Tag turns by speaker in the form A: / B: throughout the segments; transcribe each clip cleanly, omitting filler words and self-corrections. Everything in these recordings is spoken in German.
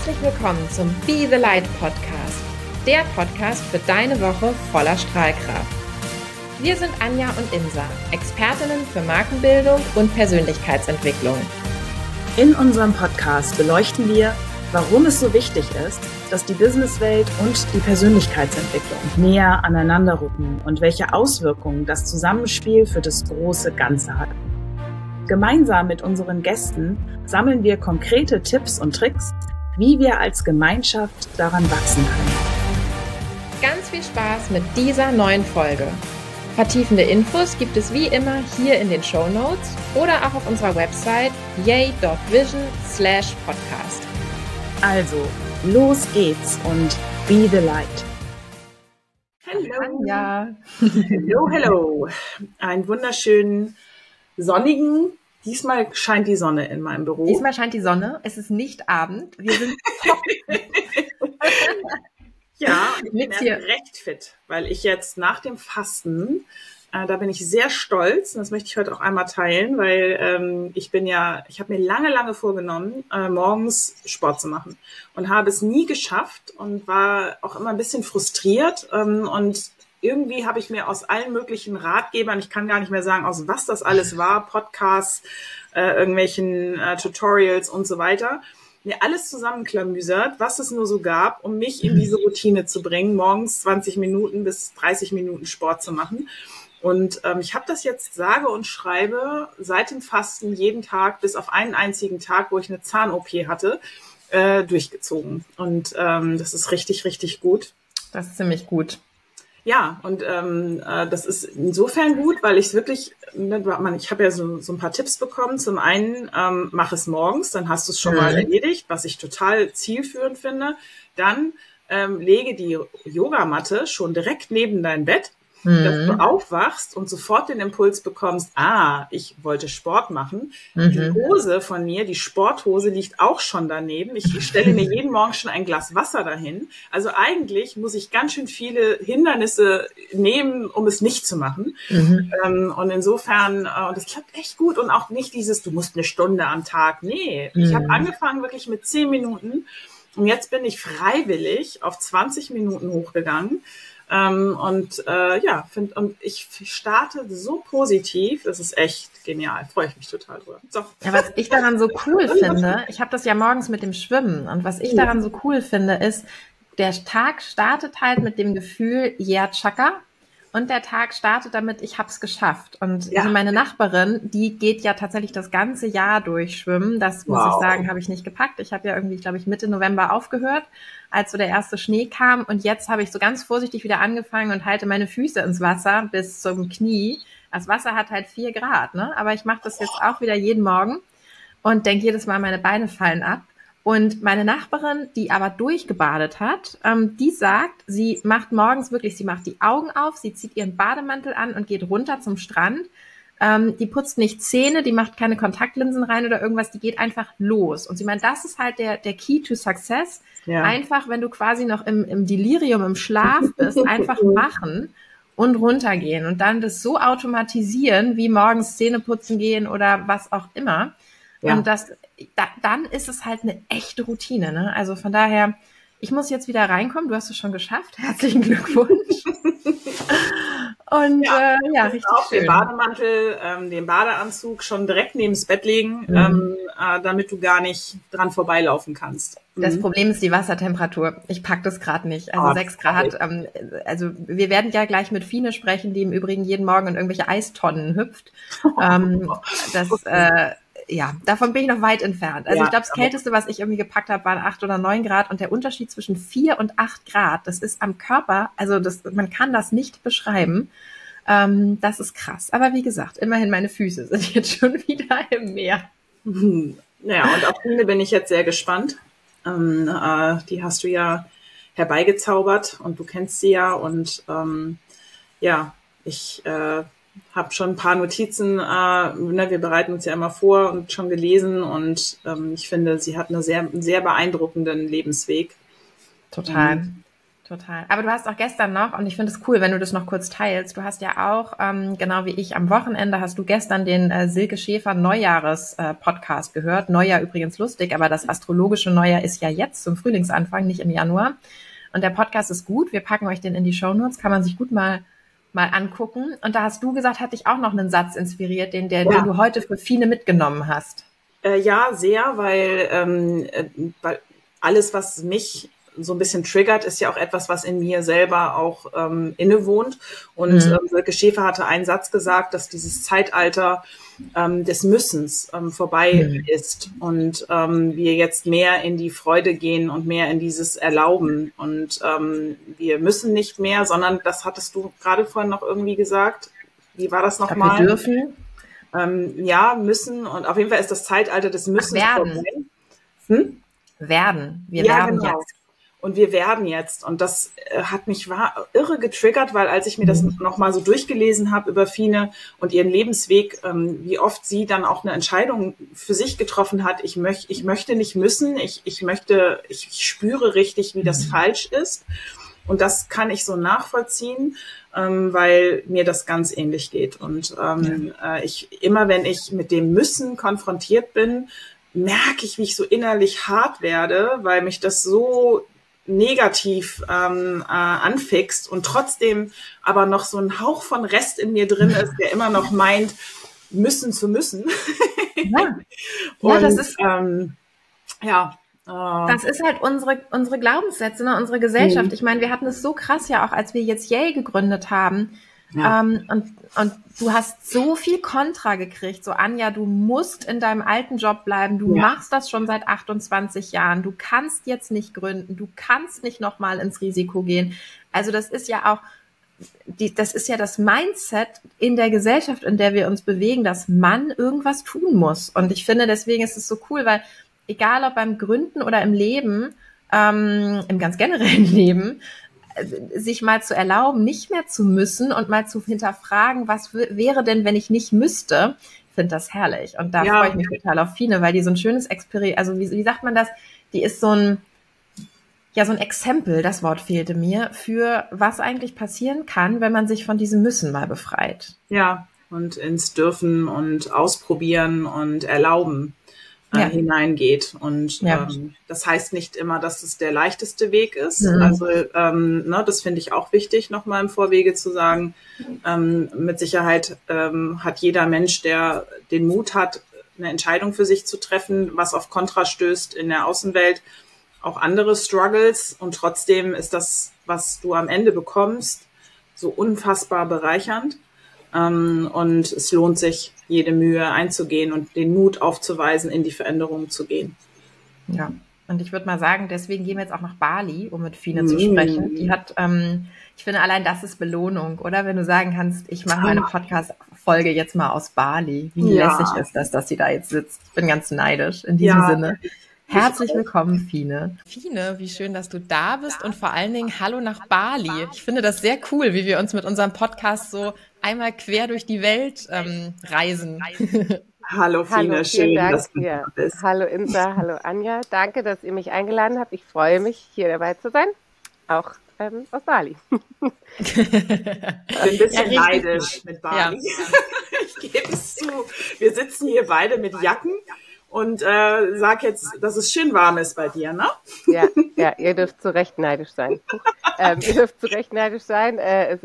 A: Herzlich willkommen zum Be the Light Podcast, der Podcast für deine Woche voller Strahlkraft. Wir sind Anja und Insa, Expertinnen für Markenbildung und Persönlichkeitsentwicklung.
B: In unserem Podcast beleuchten wir, warum es so wichtig ist, dass die Businesswelt und die Persönlichkeitsentwicklung näher aneinander rücken und welche Auswirkungen das Zusammenspiel für das große Ganze hat. Gemeinsam mit unseren Gästen sammeln wir konkrete Tipps und Tricks, wie wir als Gemeinschaft daran wachsen können.
A: Ganz viel Spaß mit dieser neuen Folge. Vertiefende Infos gibt es wie immer hier in den Shownotes oder auch auf unserer Website yay.vision/podcast.
B: Also, los geht's und be the light.
A: Hallo Anja.
C: Hello, hello. Einen wunderschönen sonnigen, diesmal scheint die Sonne in meinem Büro.
A: Diesmal scheint die Sonne, es ist nicht Abend, wir sind top.
C: Ja, ich bin recht fit, weil ich jetzt nach dem Fasten, da bin ich sehr stolz, und das möchte ich heute auch einmal teilen, weil ich habe mir lange vorgenommen, morgens Sport zu machen und habe es nie geschafft und war auch immer ein bisschen frustriert und irgendwie habe ich mir aus allen möglichen Ratgebern, ich kann gar nicht mehr sagen, aus was das alles war, Podcasts, irgendwelchen Tutorials und so weiter, mir alles zusammenklamüsert, was es nur so gab, um mich in diese Routine zu bringen, morgens 20 Minuten bis 30 Minuten Sport zu machen. Und ich habe das jetzt sage und schreibe seit dem Fasten jeden Tag, bis auf einen einzigen Tag, wo ich eine Zahn-OP hatte, durchgezogen. Und das ist richtig gut.
A: Das ist ziemlich gut.
C: Ja, und das ist insofern gut, weil ich es wirklich, ich habe ja so ein paar Tipps bekommen. Zum einen, mach es morgens, dann hast du es schon mal erledigt, was ich total zielführend finde. Dann lege die Yogamatte schon direkt neben dein Bett, dass du aufwachst und sofort den Impuls bekommst, ich wollte Sport machen. Die Hose von mir, die Sporthose, liegt auch schon daneben. Ich stelle mir jeden Morgen schon ein Glas Wasser dahin. Also eigentlich muss ich ganz schön viele Hindernisse nehmen, um es nicht zu machen. Und insofern, und das klappt echt gut. Und auch nicht dieses, du musst eine Stunde am Tag. Nee, ich habe angefangen wirklich mit 10 Minuten. Und jetzt bin ich freiwillig auf 20 Minuten hochgegangen. Ich starte so positiv, das ist echt genial, freue ich mich total drüber. So.
A: Ja, was ich daran so cool finde, ich habe das ja morgens mit dem Schwimmen und was ich daran so cool finde, ist, der Tag startet halt mit dem Gefühl, yeah, Chaka, und der Tag startet damit, ich hab's geschafft. Und meine Nachbarin, die geht ja tatsächlich das ganze Jahr durch schwimmen. Das muss ich sagen, habe ich nicht gepackt. Ich habe ja irgendwie, glaube ich, Mitte November aufgehört, als so der erste Schnee kam. Und jetzt habe ich so ganz vorsichtig wieder angefangen und halte meine Füße ins Wasser bis zum Knie. Das Wasser hat halt 4 Grad, ne? Aber ich mache das jetzt auch wieder jeden Morgen und denke jedes Mal, meine Beine fallen ab. Und meine Nachbarin, die aber durchgebadet hat, die sagt, sie macht morgens wirklich, sie macht die Augen auf, sie zieht ihren Bademantel an und geht runter zum Strand. Die putzt nicht Zähne, die macht keine Kontaktlinsen rein oder irgendwas, die geht einfach los. Und sie meint, das ist halt der Key to Success. Ja. Einfach, wenn du quasi noch im Delirium, im Schlaf bist, einfach machen und runtergehen und dann das so automatisieren, wie morgens Zähne putzen gehen oder was auch immer. Ja. Und dann ist es halt eine echte Routine, ne? Also von daher, ich muss jetzt wieder reinkommen. Du hast es schon geschafft. Herzlichen Glückwunsch. Und richtig
C: auch
A: schön.
C: Den Bademantel, den Badeanzug schon direkt neben das Bett legen, damit du gar nicht dran vorbeilaufen kannst.
A: Das Problem ist die Wassertemperatur. Ich pack das gerade nicht. Also 6 Grad. Also wir werden ja gleich mit Fine sprechen, die im Übrigen jeden Morgen in irgendwelche Eistonnen hüpft. Davon bin ich noch weit entfernt. Also ich glaube, das Kälteste, was ich irgendwie gepackt habe, waren 8 oder 9 Grad. Und der Unterschied zwischen 4 und 8 Grad, das ist am Körper, also man kann das nicht beschreiben. Das ist krass. Aber wie gesagt, immerhin meine Füße sind jetzt schon wieder im Meer.
C: Ja, und auf Fine bin ich jetzt sehr gespannt. Die hast du ja herbeigezaubert und du kennst sie ja. Und ich habe schon ein paar Notizen, wir bereiten uns ja immer vor und schon gelesen und ich finde, sie hat einen sehr, sehr beeindruckenden Lebensweg.
A: Total. Total. Aber du hast auch gestern noch, und ich finde es cool, wenn du das noch kurz teilst, du hast ja auch, genau wie ich, am Wochenende hast du gestern den Silke Schäfer Neujahres-Podcast gehört. Neujahr übrigens lustig, aber das astrologische Neujahr ist ja jetzt zum Frühlingsanfang, nicht im Januar. Und der Podcast ist gut. Wir packen euch den in die Shownotes, kann man sich gut mal angucken. Und da hast du gesagt, hat dich auch noch einen Satz inspiriert, den du heute für Fine mitgenommen hast.
C: Ja, sehr, weil alles, was mich so ein bisschen triggert, ist ja auch etwas, was in mir selber auch innewohnt. Und Silke Schäfer hatte einen Satz gesagt, dass dieses Zeitalter des Müssens vorbei ist und wir jetzt mehr in die Freude gehen und mehr in dieses Erlauben. Und wir müssen nicht mehr, sondern das hattest du gerade vorhin noch irgendwie gesagt. Wie war das nochmal?
A: Wir dürfen.
C: Müssen. Und auf jeden Fall ist das Zeitalter des Müssens
A: vorbei. Werden. Wir werden
C: genau.
A: jetzt.
C: Und wir werden jetzt. Und das hat mich irre getriggert, weil als ich mir das nochmal so durchgelesen habe über Fine und ihren Lebensweg, wie oft sie dann auch eine Entscheidung für sich getroffen hat, ich möchte nicht müssen, ich spüre richtig, wie das falsch ist. Und das kann ich so nachvollziehen, weil mir das ganz ähnlich geht. Und immer wenn ich mit dem Müssen konfrontiert bin, merke ich, wie ich so innerlich hart werde, weil mich das so negativ anfixt und trotzdem aber noch so ein Hauch von Rest in mir drin ist, der immer noch meint, müssen zu müssen.
A: Ja,
C: und,
A: das ist
C: das
A: ist halt unsere Glaubenssätze, ne? Unsere Gesellschaft. Ich meine, wir hatten es so krass ja auch, als wir jetzt Yay gegründet haben. Ja. Und du hast so viel Kontra gekriegt. So, Anja, du musst in deinem alten Job bleiben. Du machst das schon seit 28 Jahren. Du kannst jetzt nicht gründen. Du kannst nicht nochmal ins Risiko gehen. Also das ist ja auch, das ist ja das Mindset in der Gesellschaft, in der wir uns bewegen, dass man irgendwas tun muss. Und ich finde, deswegen ist es so cool, weil egal ob beim Gründen oder im Leben, im ganz generellen Leben, sich mal zu erlauben, nicht mehr zu müssen und mal zu hinterfragen, was wäre denn, wenn ich nicht müsste. Ich finde das herrlich. Und da freue ich mich total auf Fine, weil die so ein schönes Experiment, also wie sagt man das? Die ist so ein Exempel, das Wort fehlte mir, für was eigentlich passieren kann, wenn man sich von diesem Müssen mal befreit.
C: Ja, und ins Dürfen und Ausprobieren und Erlauben hineingeht. Und das heißt nicht immer, dass es der leichteste Weg ist. Also das finde ich auch wichtig, nochmal im Vorwege zu sagen. Mit Sicherheit hat jeder Mensch, der den Mut hat, eine Entscheidung für sich zu treffen, was auf Kontra stößt in der Außenwelt, auch andere Struggles. Und trotzdem ist das, was du am Ende bekommst, so unfassbar bereichernd. Und es lohnt sich, jede Mühe einzugehen und den Mut aufzuweisen, in die Veränderung zu gehen.
A: Ja, und ich würde mal sagen, deswegen gehen wir jetzt auch nach Bali, um mit Fine zu sprechen. Die hat, ich finde, allein das ist Belohnung, oder? Wenn du sagen kannst, ich mache meine Podcast-Folge jetzt mal aus Bali. Wie lässig ist das, dass sie da jetzt sitzt? Ich bin ganz neidisch in diesem Sinne. Herzlich willkommen, Fine. Fine, wie schön, dass du da bist und vor allen Dingen hallo nach Bali. Ich finde das sehr cool, wie wir uns mit unserem Podcast so einmal quer durch die Welt reisen.
C: Hallo Fine, schön, dass du da bist.
D: Hallo Insa, hallo Anja. Danke, dass ihr mich eingeladen habt. Ich freue mich, hier dabei zu sein, auch aus Bali.
C: Ich bin ein bisschen neidisch mit Bali. Ja. Ich gebe es zu. Wir sitzen hier beide mit Jacken. Und sag jetzt, dass es schön warm ist bei dir, ne?
D: Ja, ihr dürft zu Recht neidisch sein. Es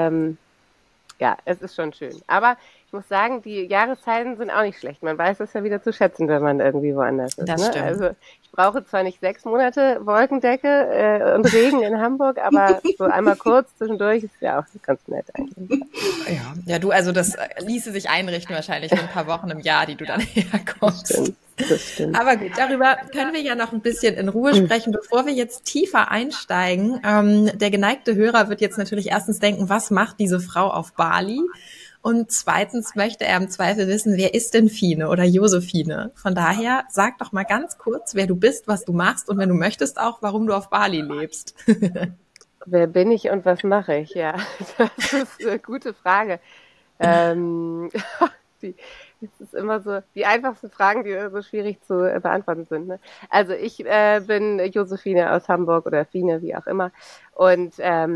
D: ist schon schön. Aber ich muss sagen, die Jahreszeiten sind auch nicht schlecht. Man weiß es ja wieder zu schätzen, wenn man irgendwie woanders ist.
A: Das stimmt.
D: Also ich brauche zwar nicht 6 Monate Wolkendecke und Regen in Hamburg, aber so einmal kurz zwischendurch ist ja auch ganz nett eigentlich.
A: Ja, du, also das ließe sich einrichten wahrscheinlich in ein paar Wochen im Jahr, die du dann herkommst.
D: Das stimmt.
A: Aber gut, darüber können wir ja noch ein bisschen in Ruhe sprechen, bevor wir jetzt tiefer einsteigen. Der geneigte Hörer wird jetzt natürlich erstens denken, was macht diese Frau auf Bali? Und zweitens möchte er im Zweifel wissen, wer ist denn Fine oder Josephine? Von daher, sag doch mal ganz kurz, wer du bist, was du machst und wenn du möchtest auch, warum du auf Bali lebst.
D: Wer bin ich und was mache ich? Ja, das ist eine gute Frage. Es ist immer so die einfachsten Fragen, die so schwierig zu beantworten sind. Ne? Also ich bin Josephine aus Hamburg oder Fine, wie auch immer. Und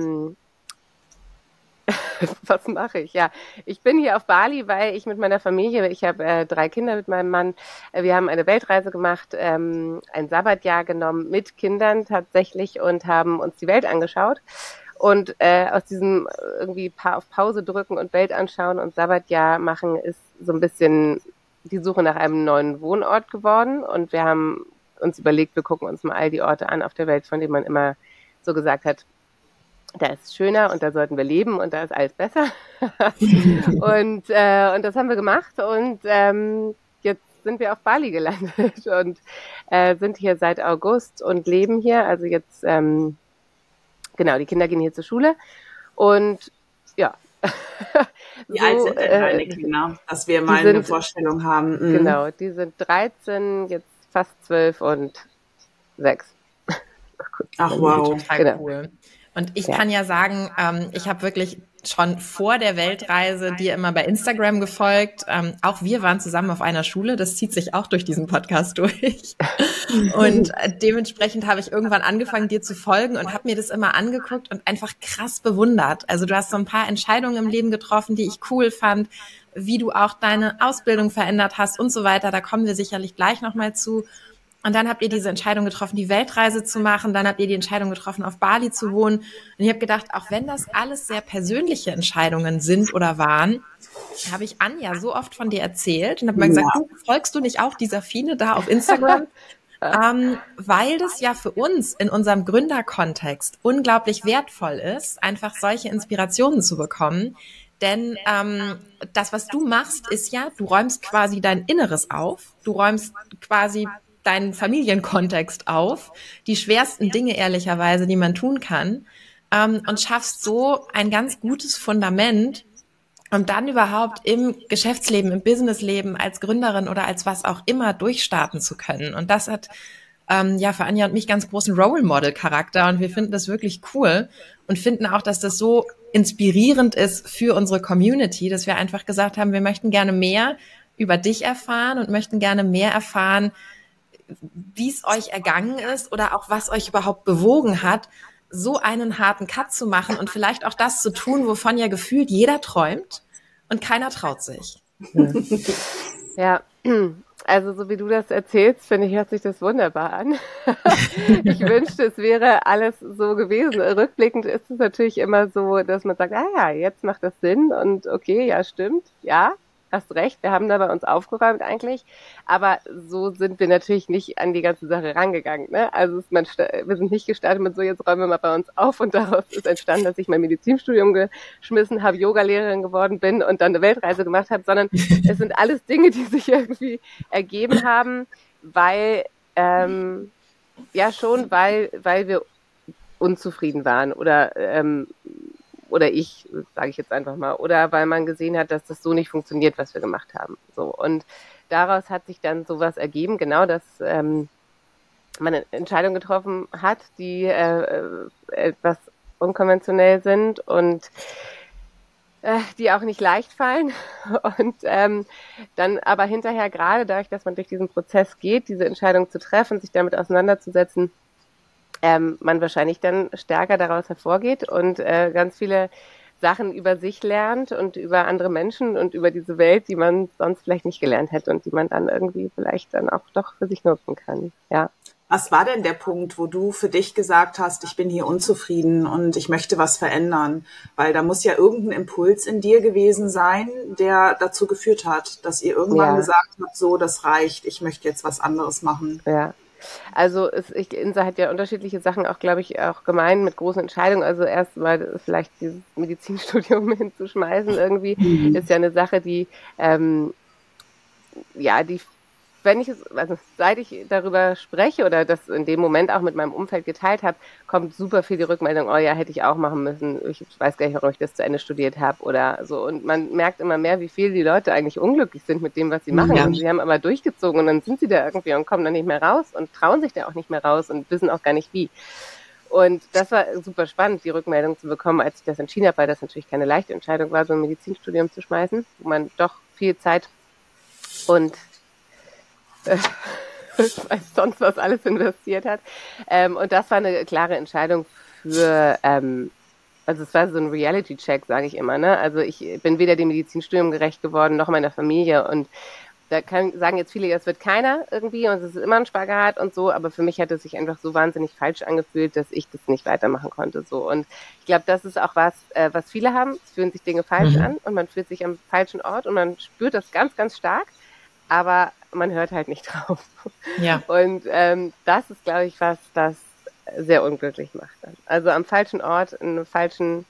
D: was mache ich? Ja, ich bin hier auf Bali, weil ich mit meiner Familie, ich habe 3 Kinder mit meinem Mann, wir haben eine Weltreise gemacht, ein Sabbatjahr genommen mit Kindern tatsächlich und haben uns die Welt angeschaut. Und aus diesem irgendwie auf Pause drücken und Welt anschauen und Sabbatjahr machen ist so ein bisschen die Suche nach einem neuen Wohnort geworden. Und wir haben uns überlegt, wir gucken uns mal all die Orte an auf der Welt, von denen man immer so gesagt hat, da ist es schöner und da sollten wir leben und da ist alles besser. Und das haben wir gemacht und jetzt sind wir auf Bali gelandet und sind hier seit August und leben hier. Also jetzt, genau, die Kinder gehen hier zur Schule und ja.
C: Wie alt sind denn deine Kinder, dass wir mal eine Vorstellung haben? Mhm.
D: Genau, die sind 13, jetzt fast 12 und 6.
C: Ach wow,
A: total cool. Und ich kann ja sagen, ich habe wirklich schon vor der Weltreise dir immer bei Instagram gefolgt. Auch wir waren zusammen auf einer Schule. Das zieht sich auch durch diesen Podcast durch. Und dementsprechend habe ich irgendwann angefangen, dir zu folgen und habe mir das immer angeguckt und einfach krass bewundert. Also du hast so ein paar Entscheidungen im Leben getroffen, die ich cool fand, wie du auch deine Ausbildung verändert hast und so weiter. Da kommen wir sicherlich gleich nochmal zu. Und dann habt ihr diese Entscheidung getroffen, die Weltreise zu machen. Dann habt ihr die Entscheidung getroffen, auf Bali zu wohnen. Und ich habe gedacht, auch wenn das alles sehr persönliche Entscheidungen sind oder waren, habe ich Anja so oft von dir erzählt und habe mal gesagt, du, folgst du nicht auch dieser Fine da auf Instagram? Weil das ja für uns in unserem Gründerkontext unglaublich wertvoll ist, einfach solche Inspirationen zu bekommen. Denn das, was du machst, ist ja, du räumst quasi dein Inneres auf. Du räumst quasi deinen Familienkontext auf, die schwersten Dinge ehrlicherweise, die man tun kann, und schaffst so ein ganz gutes Fundament, um dann überhaupt im Geschäftsleben, im Businessleben als Gründerin oder als was auch immer durchstarten zu können. Und das hat ja für Anja und mich ganz großen Role-Model-Charakter und wir finden das wirklich cool und finden auch, dass das so inspirierend ist für unsere Community, dass wir einfach gesagt haben, wir möchten gerne mehr über dich erfahren und möchten gerne mehr erfahren, wie es euch ergangen ist oder auch was euch überhaupt bewogen hat, so einen harten Cut zu machen und vielleicht auch das zu tun, wovon ja gefühlt jeder träumt und keiner traut sich.
D: Ja, also so wie du das erzählst, finde ich, hört sich das wunderbar an. Ich wünschte, es wäre alles so gewesen. Rückblickend ist es natürlich immer so, dass man sagt, ah ja, jetzt macht das Sinn und okay, ja, stimmt, ja. Hast recht, wir haben da bei uns aufgeräumt eigentlich, aber so sind wir natürlich nicht an die ganze Sache rangegangen. Ne? Also wir sind nicht gestartet mit so, jetzt räumen wir mal bei uns auf und daraus ist entstanden, dass ich mein Medizinstudium geschmissen habe, Yoga-Lehrerin geworden bin und dann eine Weltreise gemacht habe, sondern es sind alles Dinge, die sich irgendwie ergeben haben, weil weil wir unzufrieden waren oder ich, sage ich jetzt einfach mal, oder weil man gesehen hat, dass das so nicht funktioniert, was wir gemacht haben. So, und daraus hat sich dann sowas ergeben, genau, dass man eine Entscheidung getroffen hat, die etwas unkonventionell sind und die auch nicht leicht fallen. Und dann aber hinterher, gerade dadurch, dass man durch diesen Prozess geht, diese Entscheidung zu treffen, sich damit auseinanderzusetzen, man wahrscheinlich dann stärker daraus hervorgeht und ganz viele Sachen über sich lernt und über andere Menschen und über diese Welt, die man sonst vielleicht nicht gelernt hätte und die man dann irgendwie vielleicht dann auch doch für sich nutzen kann. Ja.
C: Was war denn der Punkt, wo du für dich gesagt hast, ich bin hier unzufrieden und ich möchte was verändern? Weil da muss ja irgendein Impuls in dir gewesen sein, der dazu geführt hat, dass ihr irgendwann gesagt habt, so, das reicht, ich möchte jetzt was anderes machen.
D: Ja. Also Insa hat ja unterschiedliche Sachen auch, glaube ich, auch gemein mit großen Entscheidungen. Also erst mal vielleicht dieses Medizinstudium hinzuschmeißen irgendwie, ist ja eine Sache, die seit ich darüber spreche oder das in dem Moment auch mit meinem Umfeld geteilt habe, kommt super viel die Rückmeldung, oh ja, hätte ich auch machen müssen. Ich weiß gar nicht, warum ich das zu Ende studiert habe oder so. Und man merkt immer mehr, wie viel die Leute eigentlich unglücklich sind mit dem, was sie machen. Und sie haben aber durchgezogen und dann sind sie da irgendwie und kommen dann nicht mehr raus und trauen sich da auch nicht mehr raus und wissen auch gar nicht wie. Und das war super spannend, die Rückmeldung zu bekommen, als ich das entschieden habe, weil das natürlich keine leichte Entscheidung war, so ein Medizinstudium zu schmeißen, wo man doch viel Zeit und weiß sonst was alles investiert hat. Und das war eine klare Entscheidung für, also es war so ein Reality-Check, sage ich immer, ne? Also ich bin weder dem Medizinstudium gerecht geworden, noch meiner Familie, und da sagen jetzt viele, es wird keiner irgendwie und es ist immer ein Spagat und so, aber für mich hat es sich einfach so wahnsinnig falsch angefühlt, dass ich das nicht weitermachen konnte, so. Und ich glaube, das ist auch was viele haben. Es fühlen sich Dinge falsch an und man fühlt sich am falschen Ort und man spürt das ganz, ganz stark, aber man hört halt nicht drauf.
A: Ja.
D: Und das ist, glaube ich, was das sehr unglücklich macht dann. Also am falschen Ort, in der falschen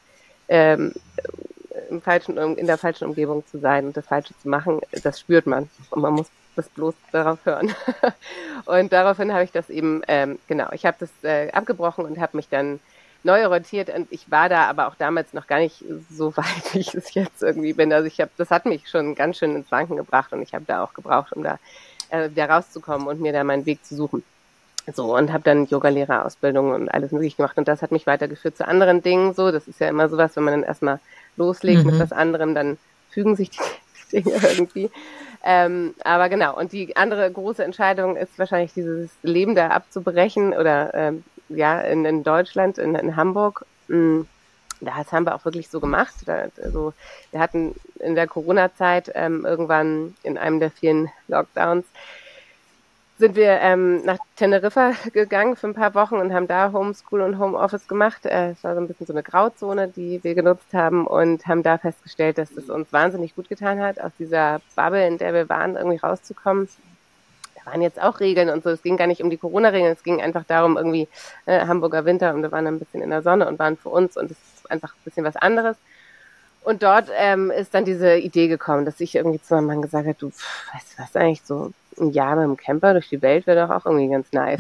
D: Umgebung zu sein und das Falsche zu machen, das spürt man. Und man muss das bloß darauf hören. Und daraufhin habe ich das eben, ich habe das abgebrochen und habe mich dann neu orientiert. Und ich war da aber auch damals noch gar nicht so weit, wie ich es jetzt irgendwie bin. Also das hat mich schon ganz schön ins Wanken gebracht und ich habe da auch gebraucht, um da wieder rauszukommen und mir da meinen Weg zu suchen. So, und habe dann Yogalehrerausbildung und alles mögliche gemacht. Und das hat mich weitergeführt zu anderen Dingen. So, das ist ja immer sowas, wenn man dann erstmal loslegt mit was anderem, dann fügen sich die Dinge irgendwie. Aber genau, und die andere große Entscheidung ist wahrscheinlich dieses Leben da abzubrechen oder in Deutschland, in Hamburg. Das haben wir auch wirklich so gemacht. Also wir hatten in der Corona-Zeit irgendwann in einem der vielen Lockdowns sind wir nach Teneriffa gegangen für ein paar Wochen und haben da Homeschool und Homeoffice gemacht. Es war so ein bisschen so eine Grauzone, die wir genutzt haben und haben da festgestellt, dass es uns wahnsinnig gut getan hat, aus dieser Bubble, in der wir waren, irgendwie rauszukommen. Da waren jetzt auch Regeln und so. Es ging gar nicht um die Corona-Regeln, es ging einfach darum, irgendwie Hamburger Winter, und wir waren ein bisschen in der Sonne und waren für uns, und es ist einfach ein bisschen was anderes. Und dort ist dann diese Idee gekommen, dass ich irgendwie zu meinem Mann gesagt habe, du, weißt du was, eigentlich so ein Jahr mit dem Camper durch die Welt wäre doch auch irgendwie ganz nice.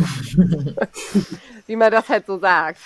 D: Wie man das halt so sagt.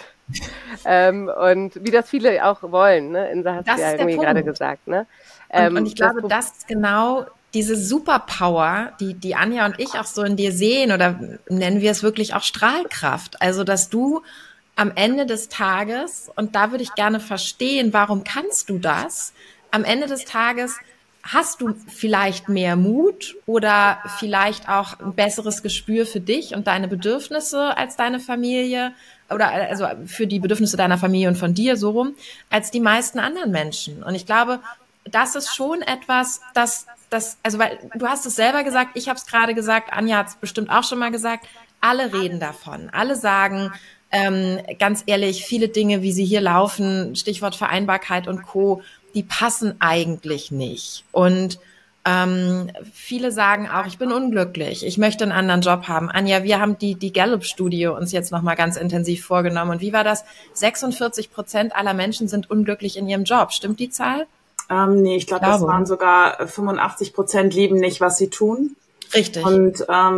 D: Und wie das viele auch wollen, ne? Insa hat es ja irgendwie gerade gesagt, ne?
A: Und ich glaube, das ist genau diese Superpower, die Anja und ich auch so in dir sehen, oder nennen wir es wirklich auch Strahlkraft. Also, dass du am Ende des Tages, und da würde ich gerne verstehen, warum kannst du das? Am Ende des Tages hast du vielleicht mehr Mut oder vielleicht auch ein besseres Gespür für dich und deine Bedürfnisse als deine Familie, oder also für die Bedürfnisse deiner Familie und von dir so rum, als die meisten anderen Menschen. Und ich glaube, das ist schon etwas, also weil du hast es selber gesagt, ich habe es gerade gesagt, Anja hat es bestimmt auch schon mal gesagt, alle reden davon, alle sagen, ganz ehrlich, viele Dinge, wie sie hier laufen, Stichwort Vereinbarkeit und Co., die passen eigentlich nicht. Und viele sagen auch, ich bin unglücklich, ich möchte einen anderen Job haben. Anja, wir haben die Gallup-Studie uns jetzt nochmal ganz intensiv vorgenommen. Und wie war das? 46% aller Menschen sind unglücklich in ihrem Job. Stimmt die Zahl?
C: Nee, ich glaube, das waren sogar 85% lieben nicht, was sie tun.
A: Richtig.
C: Und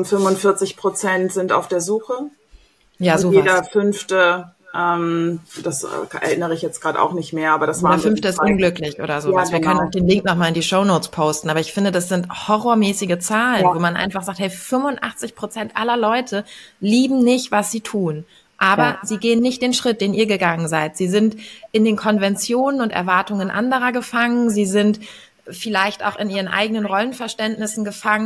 C: 45% sind auf der Suche.
A: Ja,
C: und
A: sowas.
C: Jeder Fünfte, das erinnere ich jetzt gerade auch nicht mehr, aber das war.
A: Der Fünfte ist unglücklich oder sowas. Ja, genau. Wir können auch den Link nochmal in die Shownotes posten, aber ich finde, das sind horrormäßige Zahlen, wo man einfach sagt, hey, 85% aller Leute lieben nicht, was sie tun. Aber sie gehen nicht den Schritt, den ihr gegangen seid. Sie sind in den Konventionen und Erwartungen anderer gefangen. Sie sind vielleicht auch in ihren eigenen Rollenverständnissen gefangen.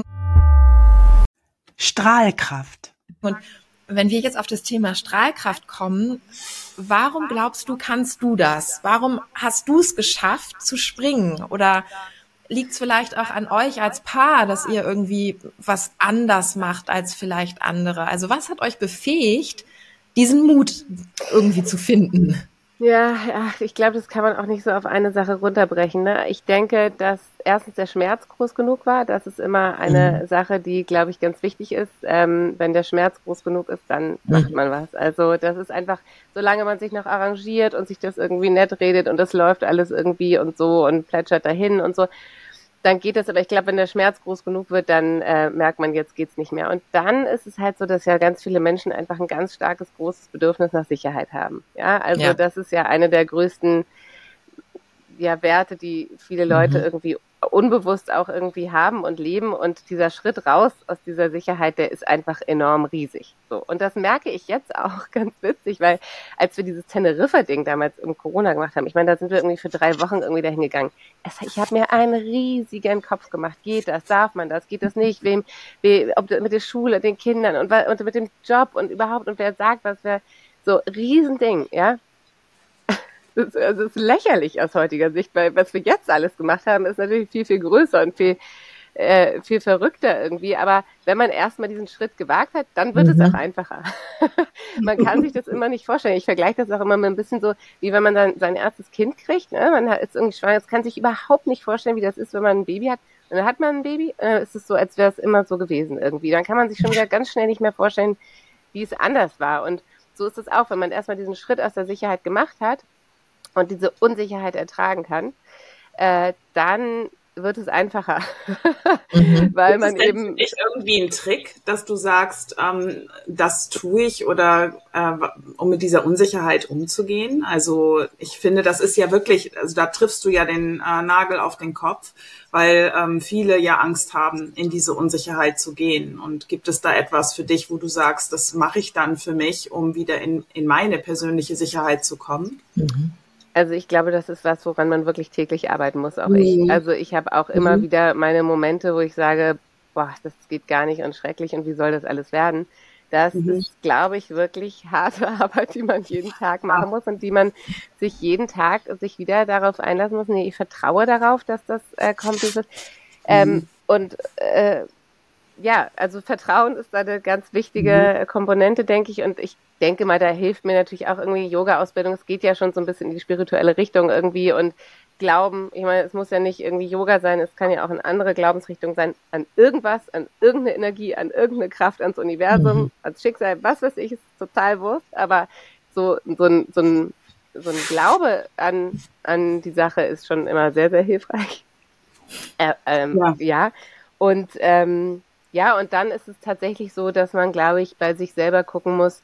B: Strahlkraft.
A: Und wenn wir jetzt auf das Thema Strahlkraft kommen, warum glaubst du, kannst du das? Warum hast du es geschafft, zu springen? Oder liegt es vielleicht auch an euch als Paar, dass ihr irgendwie was anders macht als vielleicht andere? Also was hat euch befähigt, diesen Mut irgendwie zu finden?
D: Ja, ich glaube, das kann man auch nicht so auf eine Sache runterbrechen. Ne? Ich denke, dass erstens der Schmerz groß genug war. Das ist immer eine Sache, die, glaube ich, ganz wichtig ist. Wenn der Schmerz groß genug ist, dann macht man was. Also das ist einfach, solange man sich noch arrangiert und sich das irgendwie nett redet und das läuft alles irgendwie und so und plätschert dahin und so, dann geht es. Aber ich glaube, wenn der Schmerz groß genug wird, dann merkt man, jetzt geht's nicht mehr. Und dann ist es halt so, dass ja ganz viele Menschen einfach ein ganz starkes, großes Bedürfnis nach Sicherheit haben. Ja, also das ist ja eine der größten Werte, die viele Leute irgendwie unbewusst auch irgendwie haben und leben. Und dieser Schritt raus aus dieser Sicherheit, der ist einfach enorm riesig. So. Und das merke ich jetzt auch ganz witzig, weil als wir dieses Teneriffa-Ding damals im Corona gemacht haben, ich meine, da sind wir irgendwie für 3 Wochen irgendwie dahin gegangen. Ich habe mir einen riesigen Kopf gemacht. Geht das? Darf man das? Geht das nicht? Ob mit der Schule, den Kindern und mit dem Job und überhaupt und wer sagt was, so Riesending, ja. Das ist lächerlich aus heutiger Sicht, weil was wir jetzt alles gemacht haben, ist natürlich viel, viel größer und viel verrückter irgendwie. Aber wenn man erstmal diesen Schritt gewagt hat, dann wird es auch einfacher. Man kann sich das immer nicht vorstellen. Ich vergleiche das auch immer mit ein bisschen so, wie wenn man dann sein erstes Kind kriegt. Ne? Man ist irgendwie schwanger. Das kann sich überhaupt nicht vorstellen, wie das ist, wenn man ein Baby hat. Und dann hat man ein Baby, ist es so, als wäre es immer so gewesen irgendwie. Dann kann man sich schon wieder ganz schnell nicht mehr vorstellen, wie es anders war. Und so ist es auch, wenn man erstmal diesen Schritt aus der Sicherheit gemacht hat und diese Unsicherheit ertragen kann, dann wird es einfacher, weil man eben...
C: Ist irgendwie ein Trick, dass du sagst, das tue ich oder um mit dieser Unsicherheit umzugehen? Also ich finde, das ist ja wirklich, also da triffst du ja den Nagel auf den Kopf, weil viele ja Angst haben, in diese Unsicherheit zu gehen. Und gibt es da etwas für dich, wo du sagst, das mache ich dann für mich, um wieder in meine persönliche Sicherheit zu kommen?
D: Also ich glaube, das ist was, woran man wirklich täglich arbeiten muss, auch ich. Also ich habe auch immer wieder meine Momente, wo ich sage, boah, das geht gar nicht und schrecklich und wie soll das alles werden? Das ist, glaube ich, wirklich harte Arbeit, die man jeden Tag machen muss und die man sich jeden Tag sich wieder darauf einlassen muss. Nee, ich vertraue darauf, dass das kommt. Ja, also Vertrauen ist da eine ganz wichtige Komponente, denke ich. Und ich denke mal, da hilft mir natürlich auch irgendwie Yoga-Ausbildung. Es geht ja schon so ein bisschen in die spirituelle Richtung irgendwie und Glauben. Ich meine, es muss ja nicht irgendwie Yoga sein. Es kann ja auch eine andere Glaubensrichtung sein. An irgendwas, an irgendeine Energie, an irgendeine Kraft, ans Universum, ans Schicksal, was weiß ich, ist total Wurscht. Aber so ein Glaube an die Sache ist schon immer sehr, sehr hilfreich. Ja. Und und dann ist es tatsächlich so, dass man, glaube ich, bei sich selber gucken muss,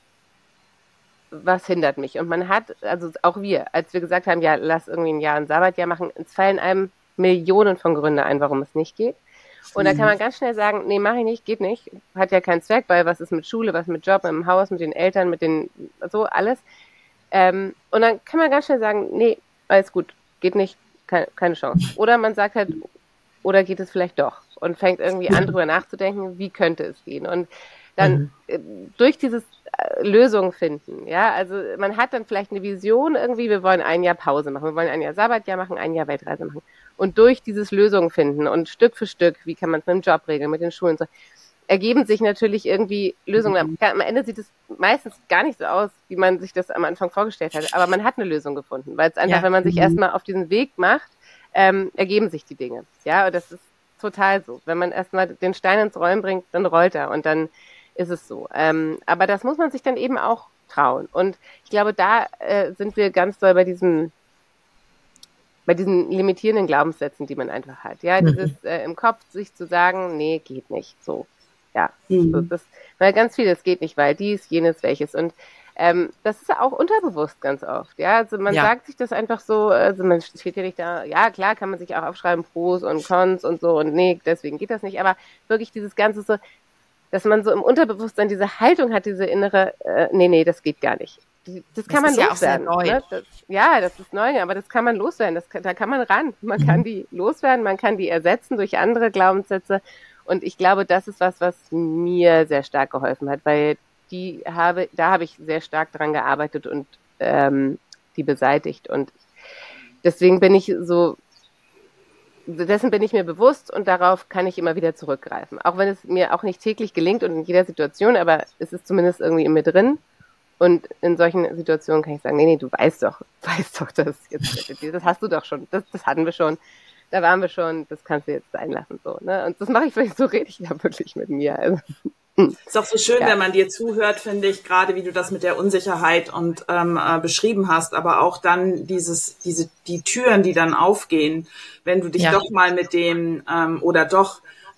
D: was hindert mich. Und man hat, also auch wir, als wir gesagt haben, ja, lass irgendwie ein Jahr ein Sabbatjahr machen, es fallen einem Millionen von Gründen ein, warum es nicht geht. Und da kann man ganz schnell sagen, nee, mache ich nicht, geht nicht, hat ja keinen Zweck, weil was ist mit Schule, was mit Job, im Haus, mit den Eltern, mit den, so alles. Und dann kann man ganz schnell sagen, nee, alles gut, geht nicht, keine Chance. Oder man sagt halt, oder geht es vielleicht doch? Und fängt irgendwie an, drüber nachzudenken, wie könnte es gehen? Und dann durch dieses Lösungen finden, ja, also man hat dann vielleicht eine Vision irgendwie, wir wollen ein Jahr Pause machen, wir wollen ein Jahr Sabbatjahr machen, ein Jahr Weltreise machen. Und durch dieses Lösungen finden und Stück für Stück, wie kann man es mit dem Job regeln, mit den Schulen, so, ergeben sich natürlich irgendwie Lösungen. Am Ende sieht es meistens gar nicht so aus, wie man sich das am Anfang vorgestellt hat, aber man hat eine Lösung gefunden, weil es einfach, wenn man sich erstmal auf diesen Weg macht, ergeben sich die Dinge, ja, und das ist total so. Wenn man erstmal den Stein ins Rollen bringt, dann rollt er und dann ist es so. Aber das muss man sich dann eben auch trauen. Und ich glaube, da sind wir ganz doll bei diesen limitierenden Glaubenssätzen, die man einfach hat. Ja, dieses im Kopf sich zu sagen, nee, geht nicht. So, ja, so, weil ganz viel, das geht nicht, weil dies, jenes, welches. Und das ist auch unterbewusst ganz oft. Ja, also man sagt sich das einfach so, also man steht ja nicht da, ja klar kann man sich auch aufschreiben, Pros und Cons und so und nee, deswegen geht das nicht, aber wirklich dieses Ganze so, dass man so im Unterbewusstsein diese Haltung hat, diese innere, nee, das geht gar nicht. Das kann man loswerden. Ne? Das ist neu, aber das kann man loswerden, da kann man ran. Man kann die loswerden, man kann die ersetzen durch andere Glaubenssätze und ich glaube, das ist was mir sehr stark geholfen hat, weil da habe ich sehr stark dran gearbeitet und die beseitigt. Und dessen bin ich mir bewusst und darauf kann ich immer wieder zurückgreifen. Auch wenn es mir auch nicht täglich gelingt und in jeder Situation, aber es ist zumindest irgendwie in mir drin. Und in solchen Situationen kann ich sagen, nee, du weißt doch, das hast du doch schon, das hatten wir schon, da waren wir schon, das kannst du jetzt sein lassen. So, ne? Und das mache ich, so rede ich ja wirklich mit mir. Also.
C: Ist auch so schön, wenn man dir zuhört, finde ich, gerade wie du das mit der Unsicherheit und beschrieben hast, aber auch dann die Türen, die dann aufgehen, wenn du dich doch mal mit dem oder doch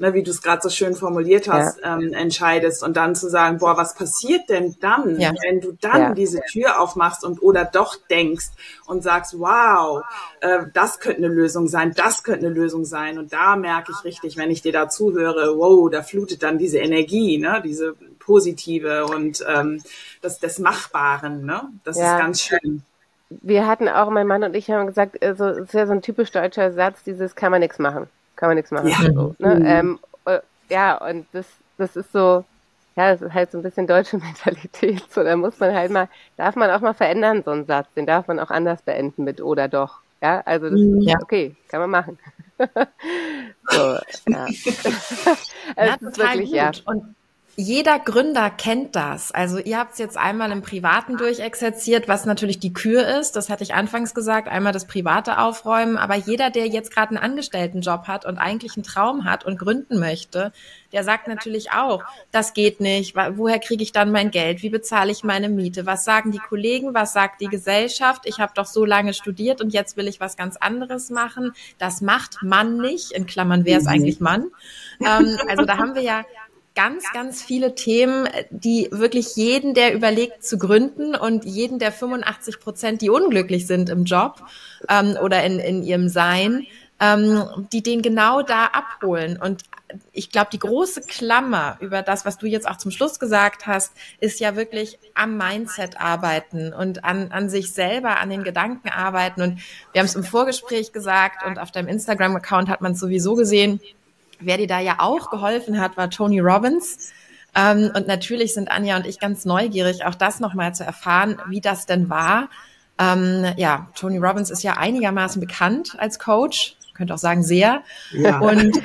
C: ne, wie du es gerade so schön formuliert hast, entscheidest und dann zu sagen, boah, was passiert denn dann, wenn du dann diese Tür aufmachst und oder doch denkst und sagst, wow, das könnte eine Lösung sein, das könnte eine Lösung sein. Und da merke ich richtig, wenn ich dir da zuhöre, wow, da flutet dann diese Energie, ne, diese positive und des Machbaren, ne? Das ist ganz schön.
D: Wir hatten auch, mein Mann und ich haben gesagt, so, das ist ja so ein typisch deutscher Satz, dieses kann man nichts machen. Kann man nichts machen.
C: Ja.
D: So, ne? Und das ist so, das ist halt so ein bisschen deutsche Mentalität. So, da muss man halt mal, darf man auch mal verändern, so einen Satz. Den darf man auch anders beenden mit oder doch. Ja, also das ist okay, kann man machen. So, ja.
A: Es ist wirklich, gut. Und jeder Gründer kennt das. Also ihr habt es jetzt einmal im Privaten durchexerziert, was natürlich die Kür ist. Das hatte ich anfangs gesagt, einmal das Private aufräumen. Aber jeder, der jetzt gerade einen Angestelltenjob hat und eigentlich einen Traum hat und gründen möchte, der sagt natürlich auch, das geht nicht. Woher kriege ich dann mein Geld? Wie bezahle ich meine Miete? Was sagen die Kollegen? Was sagt die Gesellschaft? Ich habe doch so lange studiert und jetzt will ich was ganz anderes machen. Das macht man nicht. In Klammern, wer ist eigentlich Mann? Also da haben wir ja ganz, ganz viele Themen, die wirklich jeden, der überlegt zu gründen und jeden der 85%, die unglücklich sind im Job oder in ihrem Sein, die den genau da abholen. Und ich glaube, die große Klammer über das, was du jetzt auch zum Schluss gesagt hast, ist ja wirklich am Mindset arbeiten und an sich selber, an den Gedanken arbeiten. Und wir haben es im Vorgespräch gesagt und auf deinem Instagram-Account hat man es sowieso gesehen. Wer dir da ja auch geholfen hat, war Tony Robbins. Und natürlich sind Anja und ich ganz neugierig, auch das nochmal zu erfahren, wie das denn war. Tony Robbins ist ja einigermaßen bekannt als Coach. Ich könnte auch sagen, sehr. Ja. Und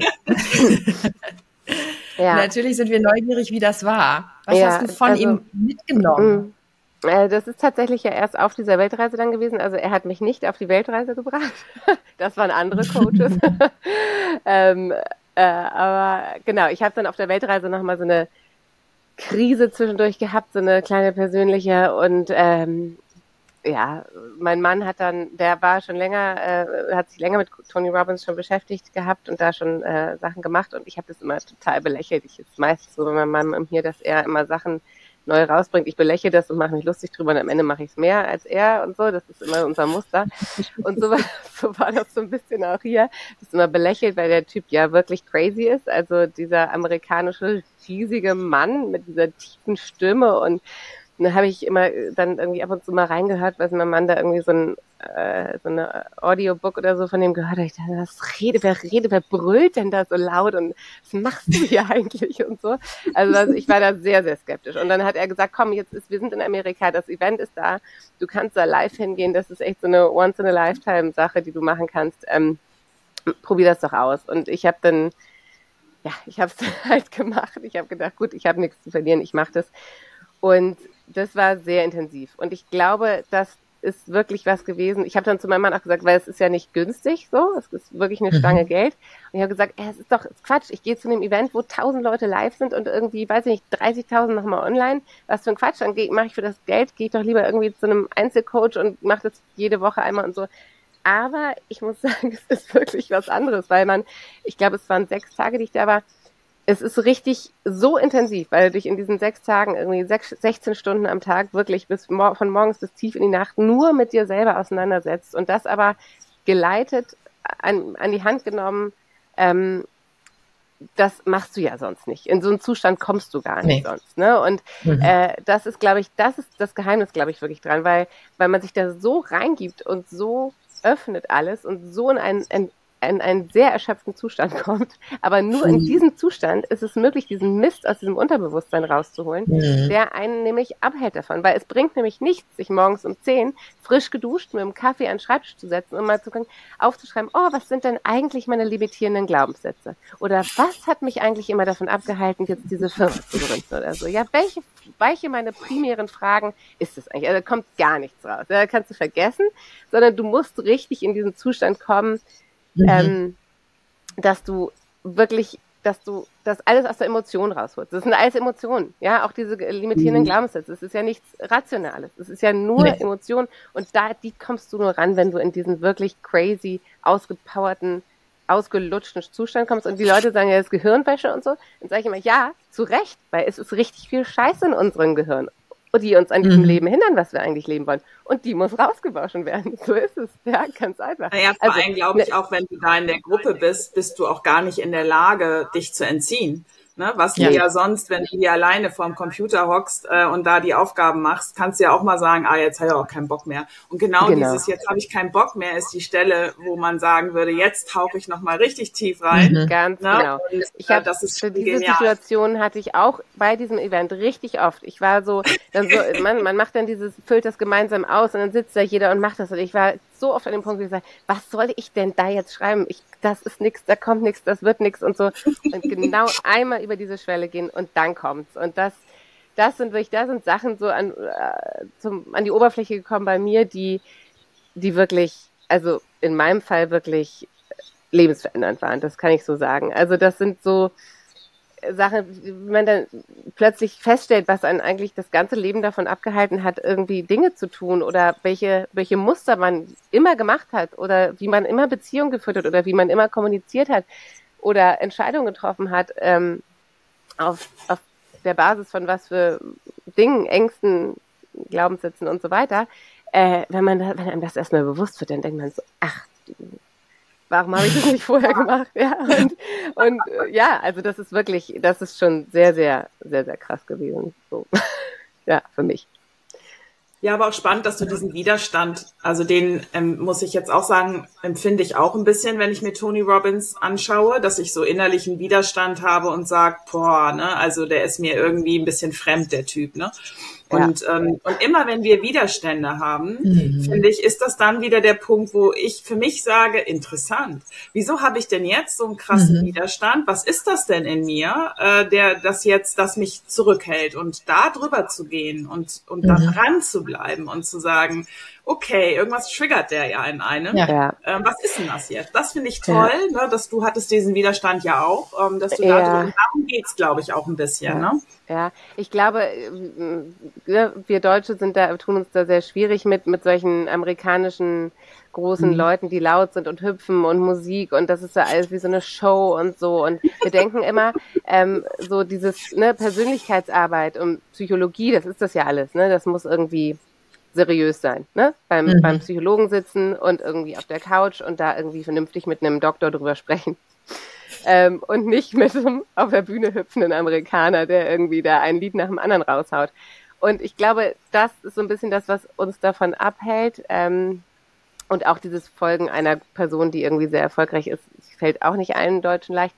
A: natürlich sind wir neugierig, wie das war. Was hast du von ihm mitgenommen?
D: Das ist tatsächlich ja erst auf dieser Weltreise dann gewesen. Also er hat mich nicht auf die Weltreise gebracht. Das waren andere Coaches. Aber genau, ich habe dann auf der Weltreise nochmal so eine Krise zwischendurch gehabt, so eine kleine persönliche. Und mein Mann der war schon länger, hat sich länger mit Tony Robbins schon beschäftigt gehabt und da schon Sachen gemacht. Und ich habe das immer total belächelt. Ich ist meistens so bei meinem Mann hier, dass er immer Sachen neu rausbringt. Ich belächle das und mache mich lustig drüber und am Ende mache ich es mehr als er und so. Das ist immer unser Muster. Und so war das so ein bisschen auch hier. Das ist immer belächelt, weil der Typ ja wirklich crazy ist. Also dieser amerikanische riesige Mann mit dieser tiefen Stimme und dann habe ich immer dann irgendwie ab und zu mal reingehört, weil mein Mann da irgendwie so eine Audiobook oder so von dem gehört hat. Ich dachte, wer brüllt denn da so laut und was machst du hier eigentlich und so. Also ich war da sehr, sehr skeptisch. Und dann hat er gesagt, komm, wir sind in Amerika, das Event ist da, du kannst da live hingehen, das ist echt so eine Once-in-a-Lifetime-Sache, die du machen kannst. Probier das doch aus. Und ich habe dann, ich habe es halt gemacht. Ich habe gedacht, gut, ich habe nichts zu verlieren, ich mache das. Und das war sehr intensiv. Und ich glaube, das ist wirklich was gewesen. Ich habe dann zu meinem Mann auch gesagt, weil es ist ja nicht günstig so, es ist wirklich eine Stange Geld. Und ich habe gesagt, es ist doch Quatsch, ich gehe zu einem Event, wo 1000 Leute live sind und irgendwie, weiß ich nicht, 30.000 nochmal online. Was für ein Quatsch, dann mache ich für das Geld, gehe ich doch lieber irgendwie zu einem Einzelcoach und mache das jede Woche einmal und so. Aber ich muss sagen, es ist wirklich was anderes, weil ich glaube, es waren 6 Tage, die ich da war. Es ist richtig so intensiv, weil du dich in diesen 6 Tagen irgendwie 16 Stunden am Tag wirklich von morgens bis tief in die Nacht nur mit dir selber auseinandersetzt und das aber geleitet, an die Hand genommen, das machst du ja sonst nicht. In so einen Zustand kommst du gar nicht sonst. Ne? Und das ist, glaube ich, das ist das Geheimnis, glaube ich, wirklich dran, weil man sich da so reingibt und so öffnet alles und so in einen sehr erschöpften Zustand kommt. Aber nur in diesem Zustand ist es möglich, diesen Mist aus diesem Unterbewusstsein rauszuholen, der einen nämlich abhält davon. Weil es bringt nämlich nichts, sich morgens um 10 frisch geduscht mit einem Kaffee an den Schreibtisch zu setzen und mal aufzuschreiben, was sind denn eigentlich meine limitierenden Glaubenssätze? Oder was hat mich eigentlich immer davon abgehalten, jetzt diese Firma zu gründen oder so? Ja, welche meine primären Fragen ist es eigentlich? Also da kommt gar nichts raus. Da kannst du vergessen, sondern du musst richtig in diesen Zustand kommen, dass du das alles aus der Emotion rausholst. Das sind alles Emotionen, ja, auch diese limitierenden Glaubenssätze. Es ist ja nichts Rationales. Es ist ja nur Emotion und die kommst du nur ran, wenn du in diesen wirklich crazy, ausgepowerten ausgelutschten Zustand kommst und die Leute sagen, ja, das ist Gehirnwäsche und so, dann sage ich immer, ja, zu Recht, weil es ist richtig viel Scheiße in unserem Gehirn, die uns an diesem Leben hindern, was wir eigentlich leben wollen. Und die muss rausgewaschen werden. So ist es. Ja, ganz einfach.
C: Naja, vor allem glaube ich auch, wenn du da in der Gruppe bist du auch gar nicht in der Lage, dich zu entziehen. Ne, was du ja sonst, wenn du hier alleine vorm Computer hockst und da die Aufgaben machst, kannst du ja auch mal sagen, jetzt habe ich auch keinen Bock mehr. Und genau dieses, jetzt habe ich keinen Bock mehr, ist die Stelle, wo man sagen würde, jetzt tauche ich nochmal richtig tief rein.
D: Ganz genau. Und,
C: ich habe diese
D: Situation hatte ich auch bei diesem Event richtig oft. Ich war so, man macht dann füllt das gemeinsam aus und dann sitzt da jeder und macht das. Und ich war so oft an dem Punkt, wo ich sage, was soll ich denn da jetzt schreiben? Das ist nichts, da kommt nichts, das wird nichts und so. Und genau einmal über diese Schwelle gehen und dann kommt's. Und das sind Sachen so an die Oberfläche gekommen bei mir, die wirklich, also in meinem Fall wirklich lebensverändernd waren. Das kann ich so sagen. Also das sind so Sachen, wie man dann plötzlich feststellt, was einen eigentlich das ganze Leben davon abgehalten hat, irgendwie Dinge zu tun oder welche Muster man immer gemacht hat oder wie man immer Beziehungen geführt hat oder wie man immer kommuniziert hat oder Entscheidungen getroffen hat, auf der Basis von was für Dingen, Ängsten, Glaubenssätzen und so weiter. Wenn einem das erstmal bewusst wird, dann denkt man so, warum habe ich das nicht vorher gemacht? Ja, und ja, also das ist schon sehr, sehr, sehr, sehr krass gewesen. So. Ja, für mich.
C: Ja, aber auch spannend, dass du diesen Widerstand, also den muss ich jetzt auch sagen, empfinde ich auch ein bisschen, wenn ich mir Tony Robbins anschaue, dass ich so innerlichen Widerstand habe und sage, also der ist mir irgendwie ein bisschen fremd, der Typ, ne? Und immer wenn wir Widerstände haben, finde ich, ist das dann wieder der Punkt, wo ich für mich sage, interessant. Wieso habe ich denn jetzt so einen krassen Widerstand? Was ist das denn in mir, das mich zurückhält? Und da drüber zu gehen und da dran zu bleiben und zu sagen, okay, irgendwas triggert der ja in einem.
D: Ja.
C: Was ist denn das jetzt? Das finde ich toll, ne, dass du hattest diesen Widerstand ja auch, dass du darum geht's, glaube ich, auch ein bisschen, ne?
D: Ja, ich glaube, wir Deutsche tun uns da sehr schwierig mit solchen amerikanischen großen Leuten, die laut sind und hüpfen und Musik und das ist ja alles wie so eine Show und so. Und wir denken immer, so dieses Persönlichkeitsarbeit und Psychologie, das ist das ja alles, ne? Das muss irgendwie seriös sein, ne? Beim Psychologen sitzen und irgendwie auf der Couch und da irgendwie vernünftig mit einem Doktor drüber sprechen. Und nicht mit einem auf der Bühne hüpfenden Amerikaner, der irgendwie da ein Lied nach dem anderen raushaut. Und ich glaube, das ist so ein bisschen das, was uns davon abhält. Und auch dieses Folgen einer Person, die irgendwie sehr erfolgreich ist, fällt auch nicht allen Deutschen leicht.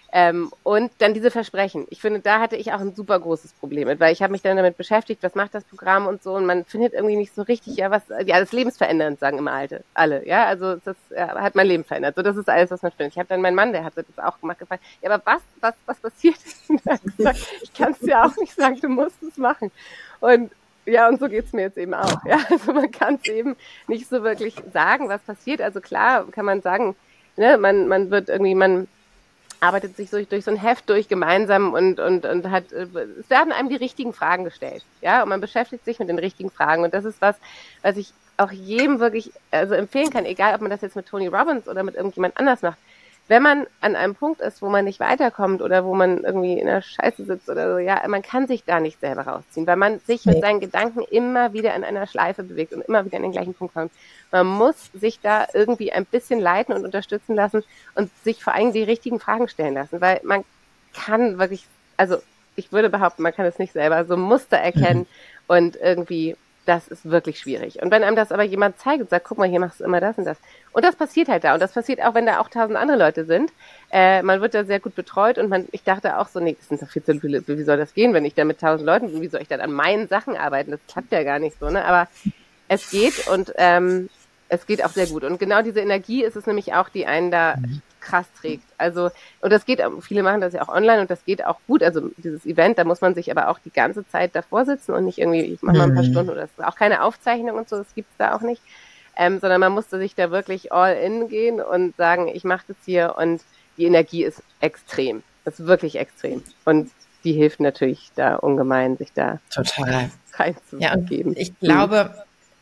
D: Und dann diese Versprechen. Ich finde, da hatte ich auch ein super großes Problem mit, weil ich habe mich dann damit beschäftigt, was macht das Programm und so, und man findet irgendwie nicht so richtig, das lebensverändernd, sagen immer alle, ja, also das hat mein Leben verändert, so, das ist alles, was man findet. Ich habe dann meinen Mann, der hat das auch gemacht, gefragt, ja, aber was passiert? Und er hat gesagt, ich kann es dir auch nicht sagen, du musst es machen. Und ja, und so geht's mir jetzt eben auch, ja, also man kann es eben nicht so wirklich sagen, was passiert, also klar kann man sagen, ne, man wird irgendwie, man arbeitet sich durch so ein Heft durch gemeinsam und hat, es werden einem die richtigen Fragen gestellt, ja, und man beschäftigt sich mit den richtigen Fragen und das ist was ich auch jedem wirklich, also empfehlen kann, egal ob man das jetzt mit Tony Robbins oder mit irgendjemand anders macht, wenn man an einem Punkt ist, wo man nicht weiterkommt oder wo man irgendwie in der Scheiße sitzt oder so, ja, man kann sich da nicht selber rausziehen, weil man sich mit seinen Gedanken immer wieder in einer Schleife bewegt und immer wieder an den gleichen Punkt kommt. Man muss sich da irgendwie ein bisschen leiten und unterstützen lassen und sich vor allem die richtigen Fragen stellen lassen, weil man kann wirklich, also ich würde behaupten, man kann es nicht selber, so Muster erkennen und irgendwie, das ist wirklich schwierig. Und wenn einem das aber jemand zeigt und sagt, guck mal, hier machst du immer das und das. Und das passiert halt da. Und das passiert auch, wenn da auch 1000 andere Leute sind. Man wird da sehr gut betreut und ich dachte auch so, nee, das sind doch viel zu viele, wie soll das gehen, wenn ich da mit 1000 Leuten bin, wie soll ich dann an meinen Sachen arbeiten? Das klappt ja gar nicht so, ne? Aber es geht und es geht auch sehr gut. Und genau diese Energie ist es nämlich auch, die einen da krass trägt. Also, und das geht, viele machen das ja auch online und das geht auch gut. Also dieses Event, da muss man sich aber auch die ganze Zeit davor sitzen und nicht irgendwie, ich mache mal ein paar Stunden oder das ist auch keine Aufzeichnung und so, das gibt's da auch nicht. Sondern man musste sich da wirklich all in gehen und sagen, ich mache das hier und die Energie ist extrem. Das ist wirklich extrem. Und die hilft natürlich da ungemein, sich da
A: total
D: reinzugeben.
A: Ja, und ich glaube,